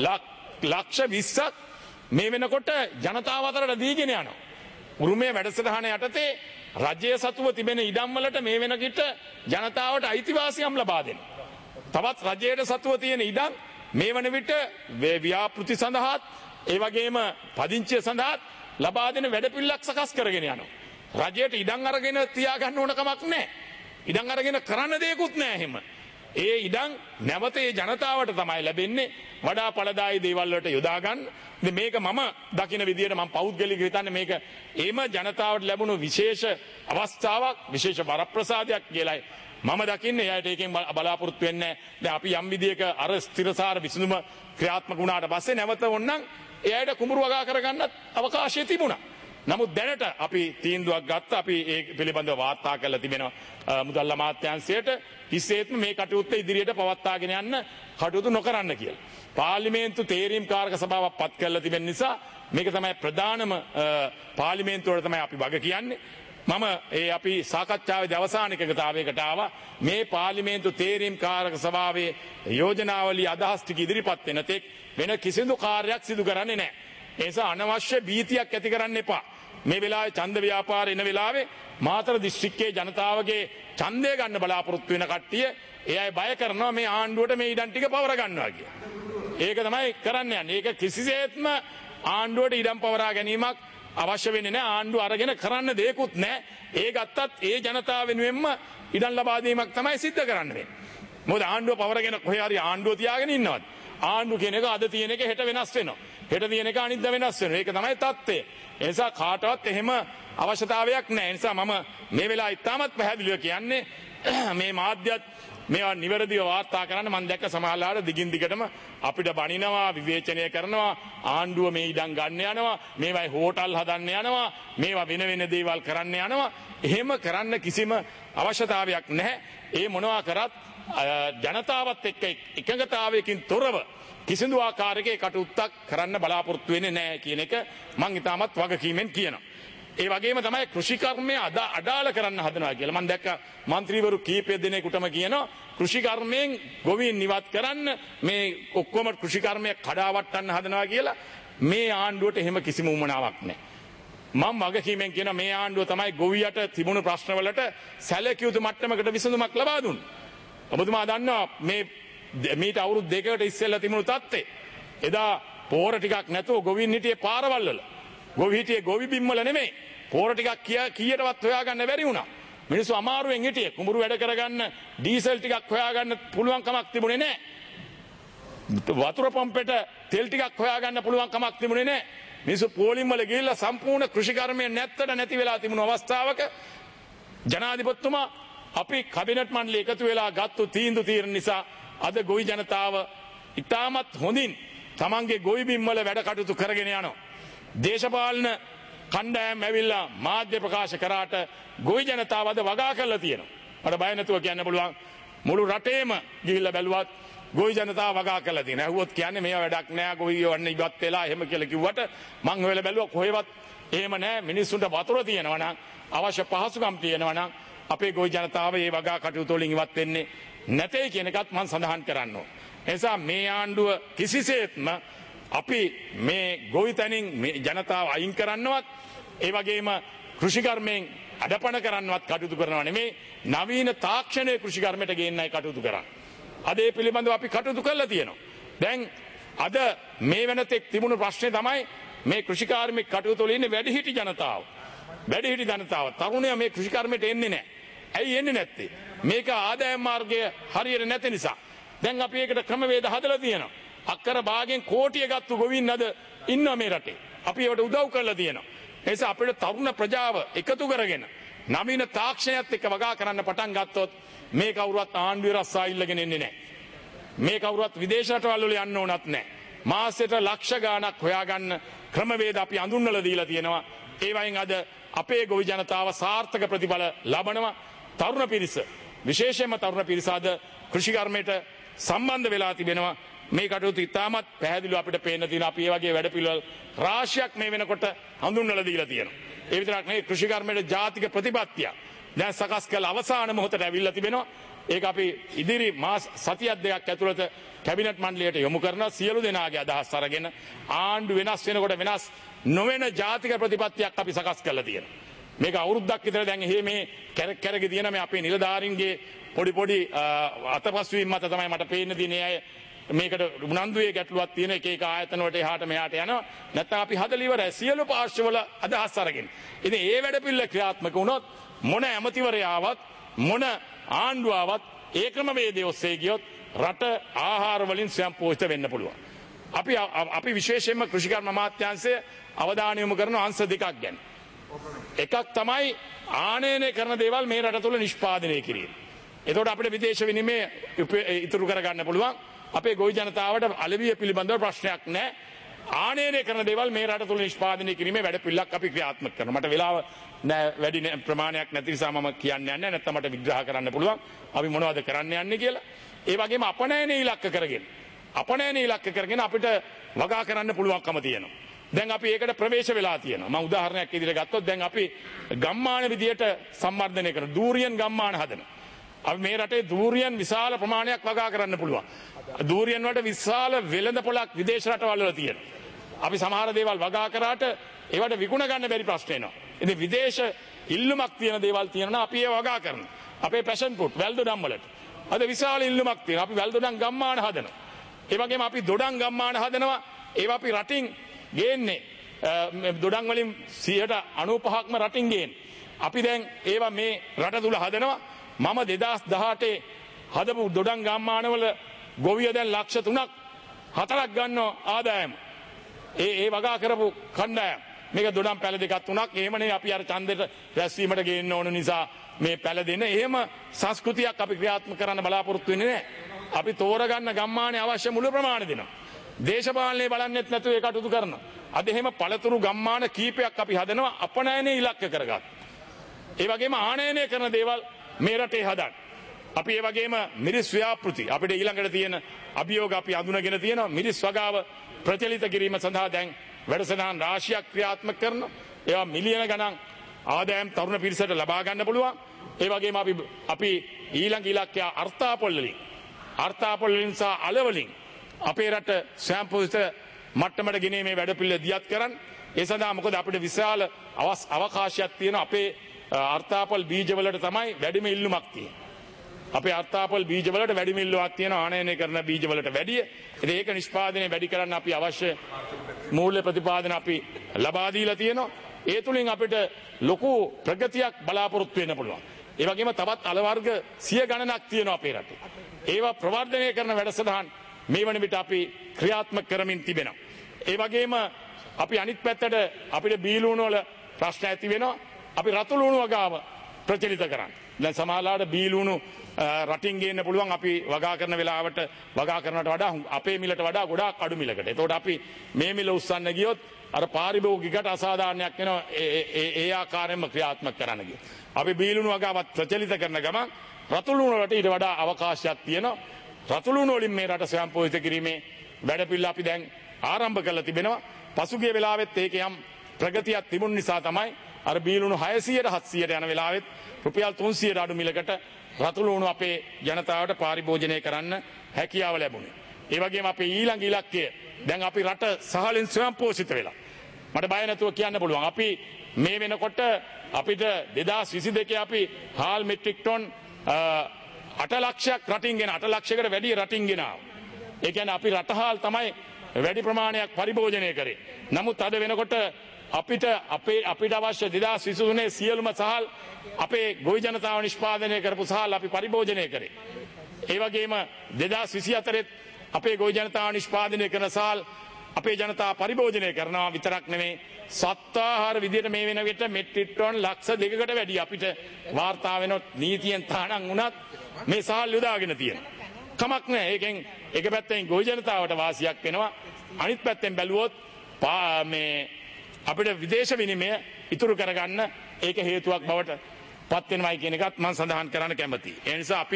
ලක්ෂ 20ක් මේ වෙනකොට ජනතාව අතරට දීගෙන යනවා. උරුමයේ වැඩසටහන යටතේ රජයේ සතුව තිබෙන ඉඩම් වලට මේ වෙනකොට ජනතාවට අයිතිවාසිකම් ලබා දෙනවා. තවත් රජයේ සතුව තියෙන ඉඩම් මේ වන විට ව්‍යාපෘති සඳහාත් ඒ වගේම පදිංචිය සඳහාත් ලබා දෙන වැඩපිළිවෙලක් සකස් කරගෙන යනවා. රජයට ඉඩම් අරගෙන තියාගන්න ඕන කමක් නැහැ. ඉඩම් අරගෙන කරන්න දෙයක්වත් නැහැ එහෙම. ඒ ඉඩම් නැවත ඒ ජනතාවට තමයි ලැබෙන්නේ වඩා ඵලදායී දේවල් වලට යොදා ගන්න. ඉතින් මේක මම දකින විදියට මම පෞද්ගලිකව හිතන්නේ මේක එහෙම ජනතාවට ලැබුණු විශේෂ අවස්ථාවක්, විශේෂ වරප්‍රසාදයක් කියලායි මම දකින්නේ. එයාට ඒකෙන් බලාපොරොත්තු වෙන්නේ නැහැ. දැන් අපි යම් විදියක අර ස්ථිරසාර විසඳුම ක්‍රියාත්මක වුණාට පස්සේ නැවත ඕනනම් එයාට කුඹුරු වගා කරගන්නත් අවකාශය තිබුණා. නමුත් දැනට අපි තීන්දුවක් ගත්ත. අපි ඒ පිළිබඳව වාර්තා කරලා තිබෙනවා මුදල් අමාත්‍යාංශයට කිසිසේත්ම මේ කටයුත්ත ඉදිරියට පවත්වාගෙන යන්න කටයුතු නොකරන්න කියලා. පාර්ලිමේන්තු තේරීම් කාරක සභාවක් පත් කරලා තිබෙන නිසා මේක තමයි ප්‍රධානම පාර්ලිමේන්තුවට තමයි අපි වග කියන්නේ. මම අපි සාකච්ඡාවේදී අවසාන එකගතාවයකට ආවා. මේ පාර්ලිමේන්තු තේරීම් කාරක සභාවේ යෝජනාවලිය අදහස් ටික ඉදිරිපත් වෙන තෙක් වෙන කිසිදු කාර්යයක් සිදු කරන්නේ නැහැ. ඒ නිසා අනවශ්‍ය භීතියක් ඇති කරන්න එපා. මේ වෙලාවේ ඡන්ද ව්‍යාපාර එන වෙලාවේ මාතර දිස්ත්‍රික්කයේ ජනතාවගේ ඡන්දය ගන්න බලාපොරොත්තු වෙන කට්ටිය ඒ අය බය කරනවා මේ ආණ්ඩුවට මේ ඉඩම් ටික පවර ගන්නවා කියලා. ඒක තමයි කරන්න යන්නේ. ඒක කිසිසේත්ම ආණ්ඩුවට ඉඩම් පවරා ගැනීමක් අවශ්‍ය වෙන්නේ නැහැ. ආණ්ඩුව අරගෙන කරන්න දෙයක්වත් නැහැ. ඒ ගත්තත් ඒ ජනතාව වෙනුවෙන්ම ඉඩම් ලබා දීමක් තමයි සිද්ධ කරන්න වෙන්නේ. මොකද ආණ්ඩුව පවරගෙන කොහේ හරි ආණ්ඩුව තියාගෙන ඉන්නවද? ආණ්ඩුව කියන එක අද තියෙන එක හෙට වෙනස් වෙනවා. හෙට තියෙන එක අනිද්දා වෙනස් වෙනවා. ඒක තමයි தත්ත්වය. ඒ නිසා කාටවත් එහෙම අවශ්‍යතාවයක් නැහැ. ඒ නිසා මම මේ වෙලාව ඉතාමත් පැහැදිලිව කියන්නේ මේ මාධ්‍යත් මේවා නිවැරදිව වාර්තා කරන්න. මම දැක්ක සමහරවල්ලාට දිගින් දිගටම අපිට බනිනවා, විවේචනය කරනවා, ආණ්ඩුව මේ ඉඩම් ගන්න යනවා, මේවයි හෝටල් හදන්න යනවා, මේවා වෙන වෙන දේවල් කරන්න යනවා. එහෙම කරන්න කිසිම අවශ්‍යතාවයක් නැහැ. ඒ මොනවා කරත් ජනතාවත් එක්ක එකඟතාවයකින් තොරව කිසිදු ආකාරයක කටයුත්තක් කරන්න බලාපොරොත්තු වෙන්නේ නැහැ කියන එක මම ඉතාමත් වගකීමෙන් කියනවා. ඒ වගේම තමයි කෘෂිකර්මය අඩාල කරන්න හදනවා කියලා. මම දැක්ක മന്ത്രിවරු කීප දෙනෙකුටම කියනවා කෘෂිකර්මයෙන් ගොවීන් නිවත් කරන්න මේ ඔක්කොම කෘෂිකර්මය කඩාවට්ටන්න හදනවා කියලා. මේ ආණ්ඩුවට එහෙම කිසිම උවමනාවක් නැහැ. මම වගකීමෙන් කියන මේ ආණ්ඩුව තමයි ගොවියට තිබුණු ප්‍රශ්නවලට සැලකිය යුතු මට්ටමකට විසඳුමක් ලබා දුන්නේ. ඔබතුමා දන්නවා මේ මීට අවුරුදු දෙකකට ඉස්සෙල්ලා තිබුණු තත්ත්වය. එදා පෝර ටිකක් නැතුව ගොවින් හිටියේ පාරවල් වල. ගොවි හිටියේ ගොවි බිම්වල නෙමෙයි. පෝර ටිකක් කීයටවත් හොයාගන්න බැරි වුණා. මිනිස්සු අමාරුවෙන් හිටියේ. කුඹුරු වැඩ කරගන්න ඩීසල් ටිකක් හොයාගන්න පුළුවන් කමක් තිබුණේ නැහැ. වතුර පම්පෙට තෙල් ටිකක් හොයාගන්න පුළුවන් කමක් තිබුණේ නැහැ. මිනිස්සු පෝලිම් වල ගිහිල්ලා සම්පූර්ණ කෘෂිකර්මය නැති වෙලා තිබුණු අවස්ථාවක ජනාධිපතිතුමා අපි කැබිනට් මණ්ඩලය එකතු වෙලා ගත්තු තීන්දුව නිසා අද ගොවි ජනතාව ඉතාමත් හොඳින් තමන්ගේ ගොවි බිම් වල වැඩ කටයුතු කරගෙන යනවා. දේශපාලන කණ්ඩායම් ඇවිල්ලා මාධ්‍ය ප්‍රකාශ කරාට ගොවි ජනතාව අද වගා කරලා තියෙනවා. මට බය නැතුව කියන්න පුළුවන් මුළු රටේම ගිහිල්ලා බැලුවත් ගොවි ජනතාව වගා කරලා තියෙනවා. ඇහුවොත් කියන්නේ මේවා වැඩක් නෑ ගොවියෝ වන්න ඉවත් වෙලා එහෙම කියලා කිව්වට මං හොයලා බැලුවා කොහෙවත් එහෙම නෑ. මිනිස්සුන්ට වතුර තියෙනවා නම් අවශ්‍ය පහසුකම් තියෙනවා නම් අපේ ගොවි ජනතාව මේ වගා කටයුතු වලින් ඉවත් වෙන්නේ නැtei කියන එකත් මම සඳහන් කරන්න ඕන. එනිසා මේ ආණ්ඩුව කිසිසේත්ම අපි මේ ගොවිතැනින් මේ ජනතාව අයින් කරන්නවත් ඒ වගේම කෘෂිකර්මයෙන් අඩපණ කරන්නවත් කටයුතු කරනවා නෙමෙයි නවීන තාක්ෂණයේ කෘෂිකර්මයට ගේන්නයි කටයුතු කරන්නේ. අද ඒ පිළිබඳව අපි කටයුතු කරලා තියෙනවා. දැන් අද මේ වෙනතෙක් තිබුණු ප්‍රශ්නේ තමයි මේ කෘෂිකාර්මික කටයුතු වල ඉන්නේ වැඩිහිටි ජනතාව. වැඩිහිටි ජනතාව තරුණයා මේ කෘෂිකර්මයට එන්නේ නැහැ. ඇයි එන්නේ නැත්තේ? මේක ආදායම් මාර්ගය හරියට නැති නිසා. දැන් අපි ඒකට ක්‍රමවේද හදලා තියෙනවා. අක්කර භාගෙන් කෝටිය ගත්තු ගොවින් අද ඉන්න මේ රටේ. අපි ඒවට උදව් කරලා තියෙනවා. ඒ නිසා අපේ තරුණ ප්‍රජාව එකතු කරගෙන නවීන තාක්ෂණයත් එක්ක වගා කරන්න පටන් ගත්තොත් මේ කවුරුවත් ආණ්ඩුවේ රස්සා ඉල්ලගෙන එන්නේ නැහැ. මේ කවුරුවත් විදේශ රටවල් වල යන්න ඕනත් නැහැ. මාසෙට ලක්ෂ ගාණක් හොයාගන්න ක්‍රමවේද අපි අඳුන්වලා දීලා තියෙනවා. ඒ වයින් අද අපේ ගොවි ජනතාව සාර්ථක ප්‍රතිඵල ලබනවා. තරුණ පිරිස විශේෂයෙන්ම තරුණ පිරිස අද කෘෂිකර්මයට සම්බන්ධ වෙලා තිබෙනවා. මේ කටයුතු ඉතාමත් පැහැදිලිව අපිට පේන්න තියෙන අපි මේ වගේ වැඩපිළිවෙල රාශියක් මේ වෙනකොට හඳුන්වලා දීලා තියෙනවා. ඒ විතරක් නෙවෙයි කෘෂිකර්මයේ ජාතික ප්‍රතිපත්තිය දැන් සකස් කළ අවසාන මොහොතට ඇවිල්ලා තිබෙනවා. ඒක අපි ඉදිරි මාස සතියක් දෙකක් ඇතුළත කැබිනට් මණ්ඩලයට යොමු කරන සියලු දෙනාගේ අදහස් අරගෙන ආණ්ඩු වෙනස් වෙනකොට වෙනස් නොවන ජාතික ප්‍රතිපත්තියක් අපි සකස් කරලා තියෙනවා. මේක අවුරුද්දක් විතර දැන් එහෙ මේ කැරකි තියෙන මේ අපේ නිලධාරීන්ගේ පොඩි අතපසුවීම් මත තමයි මට පේන්න තියෙන්නේ අය මේකට උනන්දුවේ ගැටලුවක් තියෙන එක ආයතන වලට එහාට මෙහාට යනවා. නැත්නම් අපි හදලා ඉවරයි සියලු පාර්ශ්වවල අදහස් අරගෙන. ඉතින් ඒ වැඩ පිළිවෙල ක්‍රියාත්මක වුණොත් මොන ඇමතිවරයාවත් මොන ආණ්ඩුවාවත් ඒකම වේදේ ඔස්සේ ගියොත් රට ආහාර වලින් ස්වයංපෝෂිත වෙන්න පුළුවන්. අපි විශේෂයෙන්ම කෘෂිකර්ම අමාත්‍යාංශය අවධානය යොමු කරන අංශ දෙකක් ගැන. එකක් තමයි ආනයනය කරන දේවල් මේ රට තුළ නිෂ්පාදනය කිරීම. එතකොට අපිට විදේශ විනිමය ඉතුරු කරගන්න පුළුවන්. අපේ ගොවි ජනතාවට අලෙවිය පිළිබඳව ප්‍රශ්නයක් නැහැ. ආනයනය කරන දේවල් මේ රට තුළ නිෂ්පාදනය කිරීමේ වැඩ පිළිලක් අපි ක්‍රියාත්මක කරනවා. මට වෙලාව වැඩි ප්‍රමාණයක් නැති නිසා මම කියන්න යන්නේ නැහැ. නැත්නම් මට විග්‍රහ කරන්න පුළුවන් අපි මොනවද කරන්න යන්නේ කියලා. ඒ වගේම අපනයන ඉලක්ක කරගෙන අපිට වගා කරන්න පුළුවන්කම තියෙනවා. දැන් අපි ඒකට ප්‍රවේශ වෙලා තියෙනවා. මම උදාහරණයක් ඉදිරියට ගත්තොත් දැන් අපි ගම්මාන විදියට සම්වර්ධනය කරන දූරියන් ගම්මාන හදනවා. අපි මේ රටේ දූරියන් විශාල ප්‍රමාණයක් වගා කරන්න පුළුවන්. දූරියන් වලට විශාල වෙළඳපොළක් විදේශ රටවල් වල තියෙනවා. අපි සමහර දේවල් වගා කරාට ඒවට විකුණ ගන්න බැරි ප්‍රශ්න එනවා. ඉතින් විදේශ ඉල්ලුමක් තියෙන දේවල් තියෙනවා අපි ඒව වගා කරනවා. අපේ පැෂන් ෆෘට් වැල්දොඩම් වලට අද විශාල ඉල්ලුමක් තියෙනවා. අපි වැල්දොඩම් ගම්මාන හදනවා. ඒ වගේම අපි දොඩම් ගම්මාන හදනවා. ඒවා අපි රටින් ගේන්නේ දොඩම් වලින් 95%ක්ම රටින් ගේන්නේ. අපි දැන් ඒවා මේ රට තුල හදනවා. මම 2018 හදපු දොඩම් ගම්මානවල ගොවිය දැන් ලක්ෂ 3ක් 4ක් ගන්නවා ආදායම. ඒ වගා කරපු කණ්ඩායම් මේක දොඩම් පැල දෙකක් 3ක් එහෙමනේ අපි අර ඡන්දෙට රැස්වීමට ගේන්න ඕන නිසා මේ පැල දෙන එහෙම සංස්කෘතියක් අපි ක්‍රියාත්මක කරන්න බලාපොරොත්තු වෙන්නේ නැහැ. අපි තෝරගන්න ගම්මානේ අවශ්‍ය මුළු ප්‍රමාණය දෙනවා. දේශපාලනේ බලන්නෙත් නැතුව ඒ කටයුතු කරනවා. අද එහෙම පළතුරු ගම්මාන කීපයක් අපි හදනවා අපනයනේ ඉලක්ක කරගන්න. ඒ වගේම ආනයනය කරන දේවල් මේ රටේ හදන්න. අපි ඒ වගේම මිරිස් ව්‍යාපෘති අපිට ඊළඟට තියෙන අභියෝග අපි අඳුනගෙන තියෙනවා. මිරිස් වගාව ප්‍රචලිත කිරීම සඳහා දැන් වැඩසටහන් රාශියක් ක්‍රියාත්මක කරනවා. ඒවා මිලියන ගණන් ආදායම් තරුණ පිරිසට ලබා ගන්න පුළුවන්. ඒ වගේම අපි ඊළඟ ඉලක්කය අර්ථාපොල් වලින් සහ අල වලින් අපේ රට ස්වයංපෝෂිත මට්ටමට ගෙනීමේ වැඩපිළිවෙල දියත් කරන්න. ඒ සඳහා මොකද අපිට විශාල අවකාශයක් තියෙන අපේ අර්ථාපල් බීජවලට තමයි වැඩිම ඉල්ලුමක් තියෙන්නේ. අපේ අර්ථාපල් බීජවලට වැඩිම ඉල්ලුමක් තියෙන ආනයනය කරන බීජවලට වැඩිය. ඉතින් ඒක නිෂ්පාදනය වැඩි කරන්න අපි අවශ්‍ය මූල්‍ය ප්‍රතිපාදන අපි ලබා දීලා තියෙනවා. ඒ තුලින් අපිට ලොකු ප්‍රගතියක් බලාපොරොත්තු වෙන්න පුළුවන්. ඒ වගේම තවත් අල වර්ග 100 ගණනක් තියෙනවා අපේ රටේ. ඒවා ප්‍රවර්ධනය කරන වැඩසටහන් මේ වන විට අපි ක්‍රියාත්මක කරමින් තිබෙනවා. ඒ වගේම අපි අනිත් පැත්තට අපිට බීලුණු වල ප්‍රශ්න ඇති වෙනවා. අපි රතු ලුණු වගාව ප්‍රචලිත කරන්න. දැන් සමහරලාට බීලුණු රටින් ගේන්න පුළුවන් අපි වගා කරන වෙලාවට වගා කරනට වඩා අපේ මිලට වඩා ගොඩාක් අඩු මිලකට. ඒතකොට අපි මේ මිල උස්සන්න ගියොත් අර පාරිභෝගිකයට අසාධාරණයක් වෙනවා ඒ ආකාරයෙන්ම ක්‍රියාත්මක කරන්න ගියොත්. අපි බීලුණු වගාවත් ප්‍රචලිත කරන ගමන් රතු ලුණු වලට ඊට වඩා අවකාශයක් තියෙනවා. රතු ලුණු වලින් මේ රට ස්වයංපෝෂිත කිරීමේ වැඩපිළිවෙල අපි දැන් ආරම්භ කරලා තිබෙනවා. පසුගිය වෙලාවෙත් ඒක යම් ප්‍රගතියක් තිබුණ නිසා තමයි අර බීලුණු 600ට 700ට යන වෙලාවෙත් රුපියල් 300ට අඩු මිලකට රතු ලුණු අපේ ජනතාවට පාරිභෝජනය කරන්න හැකියාව ලැබුණේ. ඒ වගේම අපේ ඊළඟ ඉලක්කය දැන් අපි රට සහලින් ස්වයංපෝෂිත වෙලා. මට බය නැතුව කියන්න පුළුවන්. අපි මේ වෙනකොට අපිට 2022 අපි හාල් මෙට්‍රික් ටොන් 8 ලක්ෂයක් රටින් ගෙන 8 ලක්ෂයකට වැඩි රටින් ගෙනාවා. ඒ කියන්නේ අපි රටහාල් තමයි වැඩි ප්‍රමාණයක් පරිභෝජනය කරේ. නමුත් අද වෙනකොට අපිට අවශ්‍ය 2023 සියලුම සහල් අපේ ගොවි ජනතාව නිෂ්පාදනය කරපු සහල් අපි පරිභෝජනය කරේ. ඒ වගේම 2024 අපේ ගොවි ජනතාව නිෂ්පාදනය කරන සහල් අපේ ජනතාව පරිභෝජනය කරනවා විතරක් නෙමෙයි සත්වාහාර විදියට මේ වෙන විට මෙට්‍රික් ටන් ලක්ෂ 2කට වැඩි අපිට වාර්තා වෙන නීතියෙන් තාණන් වුණත් මේ සහල් යොදාගෙන තියෙනවා. කමක් නැහැ. ඒකෙන් එක පැත්තෙන් ගොවි ජනතාවට වාසියක් වෙනවා. අනිත් පැත්තෙන් බැලුවොත් මේ අපිට විදේශ විනිමය ඉතුරු කරගන්න ඒක හේතුවක් බවට පත් වෙනවයි කියන එකත් මම සඳහන් කරන්න කැමතියි. ඒ නිසා අපි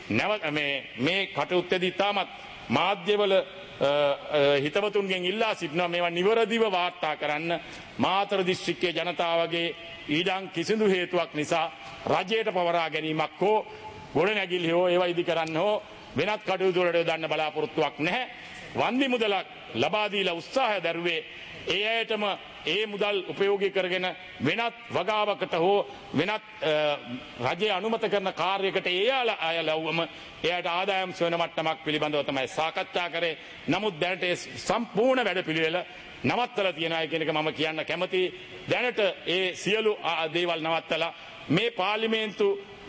මේ කටයුත්තේදී තාමත් මාධ්‍යවල හිතවතුන්ගෙන් ඉල්ලා සිටිනවා මේවා නිවැරදිව වාර්තා කරන්න. මාතර දිස්ත්‍රික්කයේ ජනතාවගේ ඊඩම් කිසිදු හේතුවක් නිසා රජයට පවරා ගැනීමක් හෝ ගොඩනැගිලි හෝ ඒවා ඉදි කරන්න හෝ වෙනත් කටයුතු වලට යොදන්න බලාපොරොත්තුවක් නැහැ. වන්දි මුදලක් ලබා දීලා උත්සාහය දරුවේ ඒ අයටම ඒ මුදල් උපයෝගී කරගෙන වෙනත් වගාවකට හෝ වෙනත් රජයේ අනුමත කරන කාර්යයකට අය ලැබුවම එයාට ආදායම් සොයන මට්ටමක් පිළිබඳව තමයි සාකච්ඡා කරේ. නමුත් දැනට ඒ සම්පූර්ණ වැඩපිළිවෙල නවත්තලා තියෙනවා කියන එක මම කියන්න කැමතියි. දැනට ඒ සියලු දේවල් නවත්තලා මේ පාර්ලිමේන්තු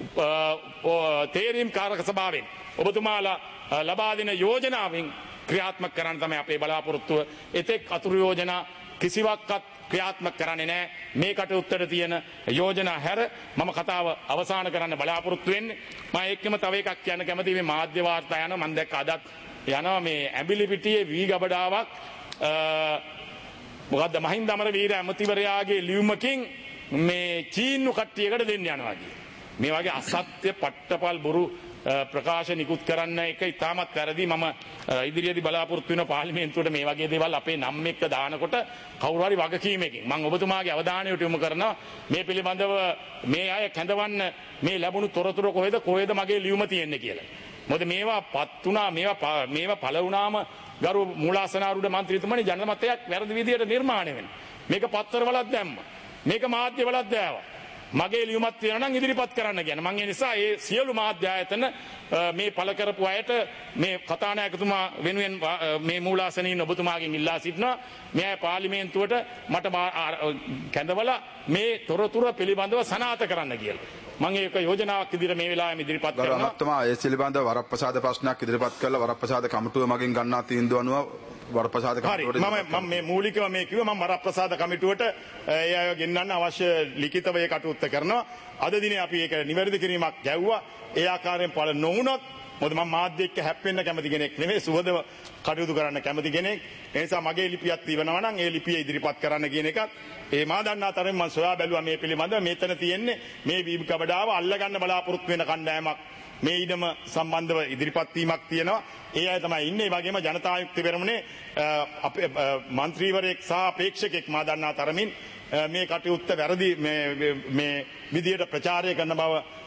තේරීම් කාරක සභාවෙන් ඔබතුමාලා ලබා දෙන යෝජනාවෙන් ක්‍රියාත්මක කරන්න තමයි අපේ බලාපොරොත්තුව. එතෙක් අතුරු යෝජනා කිසිවක්වත් ක්‍රියාත්මක කරන්නේ නැහැ. මේ කටයුත්තට තියෙන යෝජනා හැර මම කතාව අවසන් කරන්න බලාපොරොත්තු වෙන්නේ. මම ඒකෙම තව එකක් කියන්න කැමතියි. මේ මාධ්‍ය වාර්තා යනවා මම දැක්ක අදත් යනවා මේ ඇඹිලිපිටියේ වී ගබඩාවක් මොකද්ද මහින්ද අමරවීර ඇමතිවරයාගේ ලියුමකින් මේ චීනු කට්ටියකට දෙන්න යනවා කිය. මේ වගේ අසත්‍ය පට්ටපල් බොරු ප්‍රකාශ නිකුත් කරන්න එක ඉතාමත් වැරදි. මම ඉදිරියේදී බලාපොරොත්තු වෙන පාර්ලිමේන්තුවට මේ වගේ දේවල් අපේ නම් එක්ක දානකොට කවුරු හරි වගකීමකින් මම ඔබතුමාගේ අවධානයට යොමු කරනවා මේ පිළිබඳව මේ අය කැඳවන්න මේ ලැබුණු තොරතුරු කොහෙද මගේ ලියුම තියෙන්නේ කියලා. මොකද මේවා පත් වුණා මේවා පළ වුණාම ගරු මූලාසනාරූඪ මන්ත්‍රීතුමනි ජනමතයක් වැරදි විදියට නිර්මාණය වෙනවා. මේක පත්තරවලත් දැම්මා. මේක මාධ්‍යවලත් දැම්මා. මගේ ලියුමක් තියෙනවා නම් ඉදිරිපත් කරන්න කියන. මම ඒ නිසා ඒ සියලු මාධ්‍ය ආයතන මේ පළ කරපු අයට මේ කතානායකතුමා වෙනුවෙන් මේ මූලාසනීය ඔබතුමාගෙන් ඉල්ලා සිටිනවා මේ පාර්ලිමේන්තුවට මට කැඳවලා මේ තොරතුරු පිළිබඳව සනාථ කරන්න කියලා. මම ඒක යෝජනාවක් ඉදිරියට මේ වෙලාවෙම ඉදිරිපත් කරනවා. ගරුත්වමා ඒ පිළිබඳව වරප්‍රසාද ප්‍රශ්නයක් ඉදිරිපත් කළා. වරප්‍රසාද කමිටුව මගින් ගන්නා තීන්දුව අනුව වරප්‍රසාද කමිටුවට මම මේ මූලිකව මේ කිව්වා මම වරප්‍රසාද කමිටුවට ඒ අය ගෙන්නන්න අවශ්‍ය ලිඛිතව ඒ කටයුත්ත කරනවා. අද දිනේ අපි ඒක නිවැරදි කිරීමක් ගැව්වා. ඒ ආකාරයෙන් පළ නොවුනොත් මොකද මම මාධ්‍ය එක්ක හැප්පෙන්න කැමති කෙනෙක් නෙවෙයි සුවදව කටයුතු කරන්න කැමති කෙනෙක්. ඒ නිසා මගේ ලිපියක් තිබෙනවා නම් ඒ ලිපිය ඉදිරිපත් කරන්න කියන එකත් ඒ මා දන්නා තරම් මම සොයා බැලුවා මේ පිළිබඳව. මෙතන තියෙන්නේ මේ වීබ් කබඩාව අල්ලගන්න බලාපොරොත්තු වෙන කණ්ඩායමක් මේ ඊඩම සම්බන්ධව ඉදිරිපත් වීමක් තියෙනවා. ඒ අය තමයි ඉන්නේ. ඒ වගේම ජනතා යුක්ති පෙරමුණේ අපේ മന്ത്രിවරයෙක් සහ අපේක්ෂකෙක් මා දන්නා තරමින් මේ කටයුත්ත වැරදි මේ විදියට ප්‍රචාරය කරන බව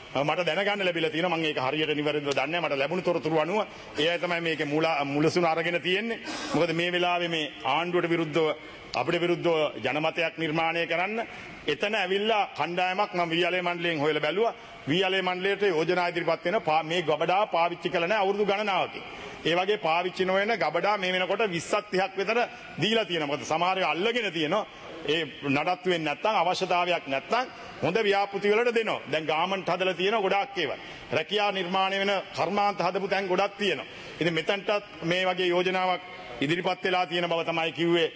මට දැනගන්න ලැබිලා තියෙනවා. මම ඒක හරියට නිවැරදිව දන්නේ නැහැ. මට ලැබුණු තොරතුරු අනුව ඒ අය තමයි මේකේ මුලසුන අරගෙන තියෙන්නේ. මොකද මේ වෙලාවේ මේ ආණ්ඩුවට විරුද්ධව අපිට විරුද්ධව ජනමතයක් නිර්මාණය කරන්න එතන ඇවිල්ලා කණ්ඩායමක් මම වියලේ මණ්ඩලයෙන් හොයලා බැලුවා. වියලේ මණ්ඩලයට යෝජනා ඉදිරිපත් වෙන මේ ගබඩා පාවිච්චි කළ නැහැ අවුරුදු ගණනාවකින්. ඒ වගේ පාවිච්චි නොවන ගබඩා මේ වෙනකොට 20ක් 30ක් විතර දීලා තියෙනවා. මොකද සමහර ඒවා අල්ලගෙන තියෙනවා. ඒ නඩත්තු වෙන්නේ නැත්නම් අවශ්‍යතාවයක් නැත්නම් හොඳ ව්‍යාපෘති වලට දෙනවා. දැන් ගාමන්ට් හදලා තියෙනවා ගොඩාක් ඒවා. රැකියා නිර්මාණය වෙන කර්මාන්ත හදපු තැන් ගොඩක් තියෙනවා. ඉතින් මෙතනටත් මේ වගේ යෝජනාවක් ඉදිරිපත් වෙලා තියෙන බව තමයි කිව්වේ.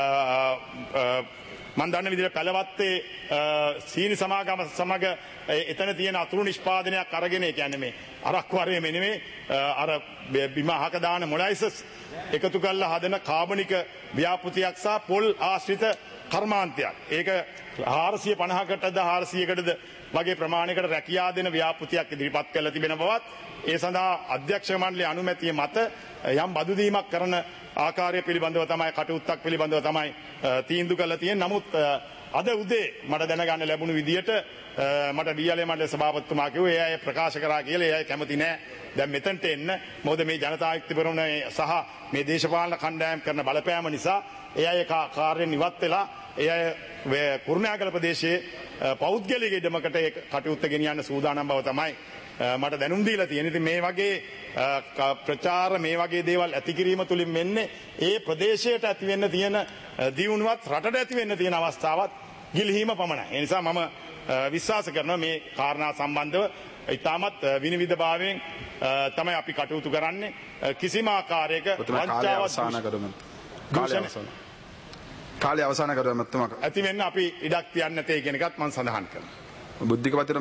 මම දන්න විදිහට පැලවත්තේ සීනි සමාගම සමග එතන තියෙන අතුරු නිෂ්පාදනයක් අරගෙන ඒ කියන්නේ මේ අරක්කු වරේ නෙමෙයි අර බිම අහක දාන මොලයිසස් එකතු කරලා හදන කාබනික ව්‍යාපෘතියක් සහ පොල් ආශ්‍රිත කර්මාන්තයක්. ඒක 450කටද 400කටද වගේ ප්‍රමාණයකට රැකියා දෙන ව්‍යාපෘතියක් ඉදිරිපත් කරලා තිබෙන බවත් ඒ සඳහා අධ්‍යක්ෂ මණ්ඩලයේ අනුමැතිය මත යම් බදු දීමක් කරන ආකාරය පිළිබඳව තමයි කටයුත්තක් පිළිබඳව තමයි තීන්දුව කරලා තියෙන්නේ. නමුත් අද උදේ මට දැනගන්න ලැබුණු විදියට මට වියලේ මණ්ඩල සභාපතිතුමා කිව්වා ඒ අය ප්‍රකාශ කරා කියලා. ඒ අය කැමති නෑ දැන් මෙතනට එන්න. මොකද මේ ජනතා යුක්ති පෙරමුණ සහ මේ දේශපාලන කණ්ඩායම් කරන බලපෑම නිසා ඒ අය කාර්යයෙන් ඉවත් වෙලා ඒ අය කුරුණෑගල ප්‍රදේශයේ පෞද්ගලික ඉඩමකට ඒ කටයුත්ත ගෙනියන්න සූදානම් බව තමයි මට දැනුම් දීලා තියෙන. ඉතින් මේ වගේ ප්‍රචාර මේ වගේ දේවල් ඇති කිරීම තුලින් වෙන්නේ ඒ ප්‍රදේශයට ඇති වෙන්න තියෙන දියුණුවත් රටට ඇති වෙන්න තියෙන අවස්ථාවත් ගිලිහීම පමණයි. ඒ නිසා මම විශ්වාස කරනවා මේ කාරණා සම්බන්ධව ඉතාමත් විනිවිදභාවයෙන් තමයි අපි කටයුතු කරන්නේ. කිසිම ආකාරයක කාලය අවසන් කරමු මත්තම ඇති වෙන්න අපි ඉඩක් තියන්නේ නැtei කියන එකත් මම සඳහන් කරනවා. බුද්ධික පතර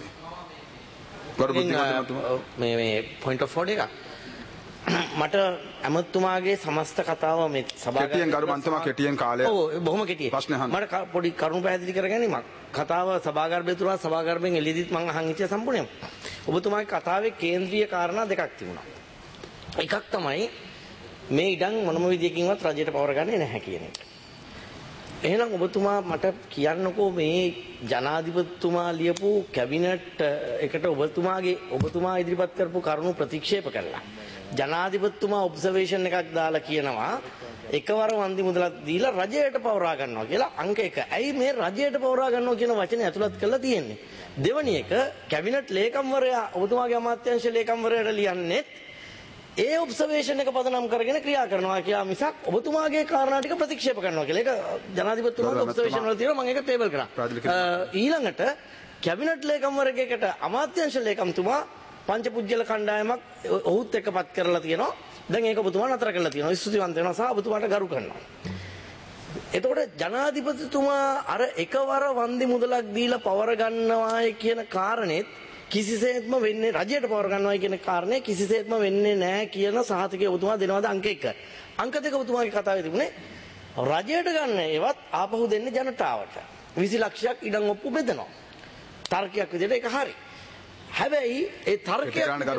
මේ පොයින්ට් ඔෆ් ඕඩර් එක මට ඇමතුමාගේ සමස්ත කතාව මේ සභාගතයෙන් ගරු මන්තුමා කෙටියෙන් කාලය ඔව් බොහොම කෙටියෙන් මට පොඩි කරුණු පැහැදිලි කරගැනීමක් කතාව සභාගර්භය තුල සභාගර්භයෙන් එළියදීත් මම අහන් හිටිය සම්පූර්ණයෙන් ඔබතුමාගේ කතාවේ කේන්ද්‍රීය කාරණා දෙකක් තිබුණා. එකක් තමයි මේ ඉඩම් මොනම විදියකින්වත් රජයට පවර ගන්නේ නැහැ කියන එක. එහෙනම් ඔබතුමා මට කියන්නකෝ මේ ජනාධිපතිතුමා ලියපු කැබිනට් එකට ඔබතුමා ඉදිරිපත් කරපු කරුණු ප්‍රතික්ෂේප කළා. ජනාධිපතිතුමා ඔබ්සර්වේෂන් එකක් දාලා කියනවා එකවර වන්දි මුදලක් දීලා රජයට පවරා ගන්නවා කියලා අංක 1. ඇයි මේ රජයට පවරා ගන්නවා කියන වචනේ ඇතුළත් කරලා තියෙන්නේ? දෙවැනි එක කැබිනට් ලේකම්වරයා ඔබතුමාගේ අමාත්‍යාංශ ලේකම්වරයාට ලියන්නේ ඒ ඔබ්සර්වේෂන් එක පදනම් කරගෙන ක්‍රියා කරනවා කියලා මිසක් ඔබතුමාගේ කාරණා ටික ප්‍රතික්ෂේප කරනවා කියලා. ඒක ජනාධිපතිතුමාගේ ඔබ්සර්වේෂන් වල තියෙනවා මම ඒක ටේබල් කරා. ඊළඟට කැබිනට් ලේකම්වරයෙක්ට අමාත්‍යාංශ ලේකම්තුමා පංචපුජ්‍යල කණ්ඩායමක් ඔහුත් එක්කපත් කරලා තියෙනවා. දැන් ඒක ඔබතුමා නතර කරලා තියෙනවා. ස්තුතිවන්ත වෙනවා සහ ඔබතුමාට ගරු කරනවා. එතකොට ජනාධිපතිතුමා අර එකවර වන්දි මුදලක් දීලා පවර ගන්නවායි කියන කාරණෙත් කිසිසේත්ම වෙන්නේ රජයට පවර ගන්නවායි කියන කාරණේ කිසිසේත්ම වෙන්නේ නැහැ කියන සහතිකය ඔබතුමා දෙනවාද අංක 1. අංක 2 ඔබතුමාගේ කතාවේ තිබුණේ රජයට ගන්න ඒවත් ආපහු දෙන්නේ ජනතාවට. 20 ලක්ෂයක් ඉඩම් ඔප්පු බෙදනවා. තර්කයක් විදිහට ඒක හරි. හැබැයි ඒ තර්කයක්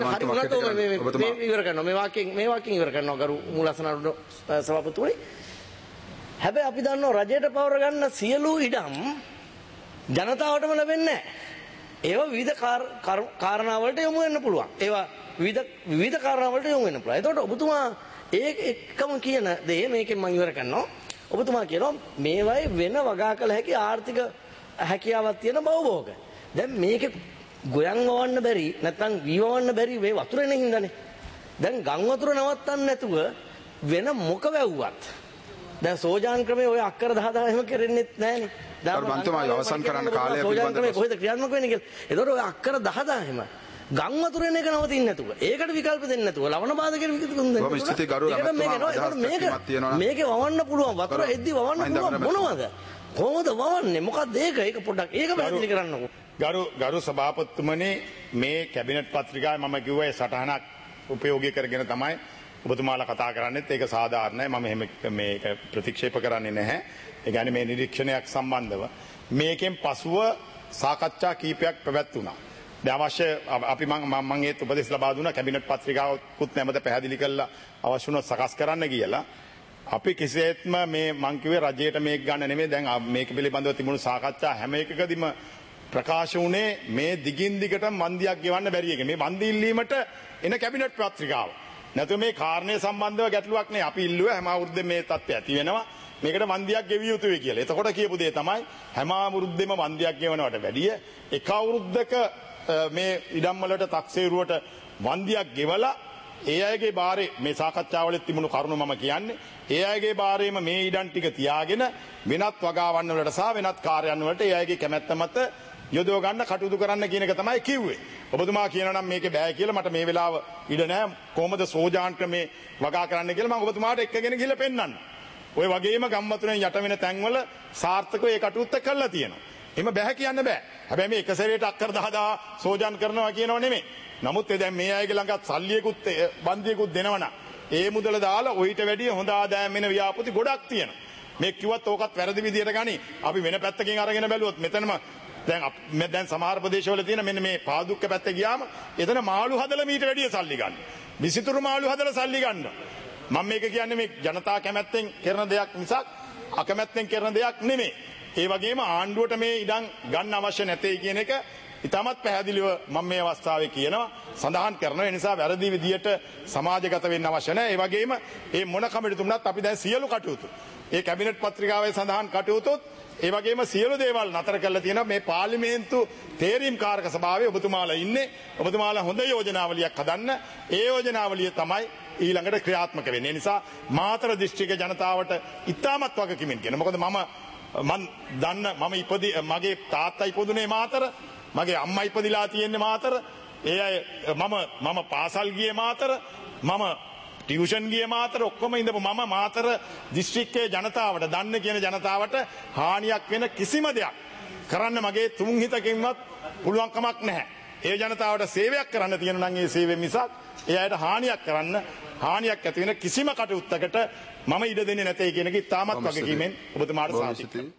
ඉවර කරනවා මේ වාක්‍යයෙන් ඉවර කරනවා ගරු මූලසනාරුඩ සභාපතිතුමනි. හැබැයි අපි දන්නවා රජයට පවර ගන්න සියලු ඉඩම් ජනතාවටම ලැබෙන්නේ නැහැ. ඒවා විවිධ කාරණාවලට යොමු වෙන්න පුළුවන්. ඒවා විවිධ කාරණාවලට යොමු වෙන්න පුළුවන්. එතකොට ඔබතුමා ඒක එක්කම කියන දේ මේකෙන් මම ඉවර කරනවා. ඔබතුමා කියනවා මේවයි වෙන වගා කළ හැකි ආර්ථික හැකියාවක් තියෙන බවභෝග. දැන් මේකේ ගොයන් වවන්න බැරි නැත්නම් වීවවන්න බැරි මේ වතුරේනේ හින්දානේ. දැන් ගම් වතුර නවත්තන්න නැතුව වෙන මොක වැව්වත් දැන් සෝජාන් ක්‍රමයේ ඔය අක්කර 10000 එහෙම කරෙන්නෙත් නැහනේ. දැන් මන්තුමා අවසන් කරන්න කාලය පිළිබඳව කොහෙද ක්‍රියාත්මක වෙන්නේ කියලා. ඒතකොට ඔය අක්කර 10000 එහෙම ගම් වතුරේන එක නවතින්න නැතුව ඒකට විකල්ප දෙන්න නැතුව ලවණ බාධකයට විකල්ප දෙන්න. බොහොම ස්තුතියි ගරු මේක වවන්න පුළුවන් වතුර එද්දි වවන්න පුළුවන් මොනවද? කොහොමද වවන්නේ? මොකක්ද ඒක පොඩ්ඩක් ඒක පැහැදිලි කරන්නකෝ. ගරු සභාපතිතුමනි මේ කැබිනට් පත්‍රිකාවේ මම කිව්වා ඒ සටහනක් උපයෝගී කරගෙන තමයි ඔබතුමාලා කතා කරන්නේත් ඒක සාධාරණයි. මම එහෙම මේක ප්‍රතික්ෂේප කරන්නේ නැහැ. ඒ කියන්නේ මේ නිරීක්ෂණයක් සම්බන්ධව මේකෙන් පසුව සාකච්ඡා කීපයක් පැවැත්වුණා. දැන් අවශ්‍ය අපි මම ඒත් උපදෙස් ලබා දුන්නා කැබිනට් පත්‍රිකාවකුත් නැමෙත පැහැදිලි කරලා අවශ්‍ය වුණොත් සකස් කරන්න කියලා. අපි කිසිසේත්ම මේ මං කිව්වේ රජයට මේක ගන්න නෙමෙයි. දැන් මේක පිළිබඳව තිබුණු සාකච්ඡා හැම එකකදීම ප්‍රකාශ වුණේ මේ දිගින් දිගට වන්දියක් ගෙවන්න බැරි එක. මේ වන්දි ඉල්ලීමට එන කැබිනට් පත්‍රිකාව. නැත්නම් මේ කාරණය සම්බන්ධව ගැටලුවක් නෑ. අපි ඉල්ලුවා හැම අවුරුද්දෙම මේ තත්ත්වය ඇති වෙනවා. මේකට වන්දියක් ගෙවිය යුතුයි කියලා. එතකොට කියපු දේ තමයි හැම අවුරුද්දෙම වන්දියක් ගෙවනවට වැඩිය එක අවුරුද්දක මේ ඉඩම් වලට 탁සේරුවට වන්දියක් ගෙවලා ඒ අයගේ බාරේ මේ සාකච්ඡාවලත් තිබුණු කරුණු මම කියන්නේ ඒ අයගේ බාරේම මේ ඉඩම් ටික තියාගෙන වෙනත් වගාවන් වලට සහ වෙනත් කාර්යයන් වලට ඒ අයගේ කැමැත්ත මත යොදව ගන්න කටයුතු කරන්න කියන එක තමයි කිව්වේ. ඔබතුමා කියනවා නම් මේක බෑ කියලා මට මේ වෙලාව ඉඩ නැහැ. කොහොමද සෝජාන්ට මේ වගා කරන්න කියලා මම ඔබතුමාට එක්කගෙන ගිහලා පෙන්නන්න. ඔය වගේම ගම්මතුරෙන් යට වෙන තැන්වල සාර්ථකව ඒ කටයුත්ත කළා තියෙනවා. එහෙම බෑ කියන්න බෑ. හැබැයි මේ එක සැරේට අක්කර 10 සෝජාන් කරනවා කියනව නෙමෙයි. නමුත් දැන් මේ අයගේ ළඟත් සල්ලියකුත් බන්දියකුත් දෙනවනම් ඒ මුදල දාලා ඔయిత වැඩිය හොඳ ආදායම් වෙන ව්‍යාපෘති ගොඩක් තියෙනවා. මේ කිව්වත් ඕකත් වැරදි විදියට ගනි. අපි වෙන පැත්තකින් අරගෙන බැලුවොත් මෙතනම දැන් සමහර ප්‍රදේශවල තියෙන මෙන්න මේ පාදුක්ක පැත්තේ ගියාම එතන මාළු හදලා මීට වැඩිය සල්ලි ගන්න. විසිතුරු මාළු හදලා සල්ලි ගන්න. මම මේක කියන්නේ මේ ජනතා කැමැත්තෙන් කරන දෙයක් මිසක් අකමැත්තෙන් කරන දෙයක් නෙමෙයි. ඒ වගේම ආණ්ඩුවට මේ ඉඩම් ගන්න අවශ්‍ය නැtei කියන එක ඉතාමත් පැහැදිලිව මම මේ අවස්ථාවේ කියනවා සඳහන් කරනවා. ඒ නිසා වැරදි විදියට සමාජගත වෙන්න අවශ්‍ය නැහැ. ඒ වගේම මේ මොන කමිටුතුමනත් අපි දැන් සියලු කටයුතු ඒ කැබිනට් පත්‍රිකාවේ සඳහන් කටයුතුත් ඒ වගේම සියලු දේවල් නතර කරලා තියෙනවා. මේ පාර්ලිමේන්තු තේරීම් කාරක සභාවේ ඔබතුමාලා ඉන්නේ. ඔබතුමාලා හොඳ යෝජනාවලියක් හදන්න. ඒ යෝජනාවලිය තමයි ඊළඟට ක්‍රියාත්මක වෙන්නේ. ඒ නිසා මාතර දිස්ත්‍රික්ක ජනතාවට ඉතාමත් වගකීමෙන් කියන. මොකද මම දන්න මගේ තාත්තා ඉපදුනේ මාතර. මගේ අම්මා ඉපදිලා තියෙන්නේ මාතර. ඒ අය මම පාසල් ගියේ මාතර. මම ටියුෂන් ගියේ මාතර. ඔක්කොම ඉඳපු මම මාතර දිස්ත්‍රික්කයේ ජනතාවට දන්න කියන ජනතාවට හානියක් වෙන කිසිම දෙයක් කරන්න මගේ තුන් හිතකින්වත් පුළුවන් කමක් නැහැ. ඒ ජනතාවට සේවයක් කරන්න තියෙන නම් ඒ සේවය මිසක් ඒ අයට හානියක් ඇති වෙන කිසිම කටයුත්තකට මම ඉඩ දෙන්නේ නැtei කියන එක ඉතාමත් වගකීමෙන් ඔබතුමාට සාතික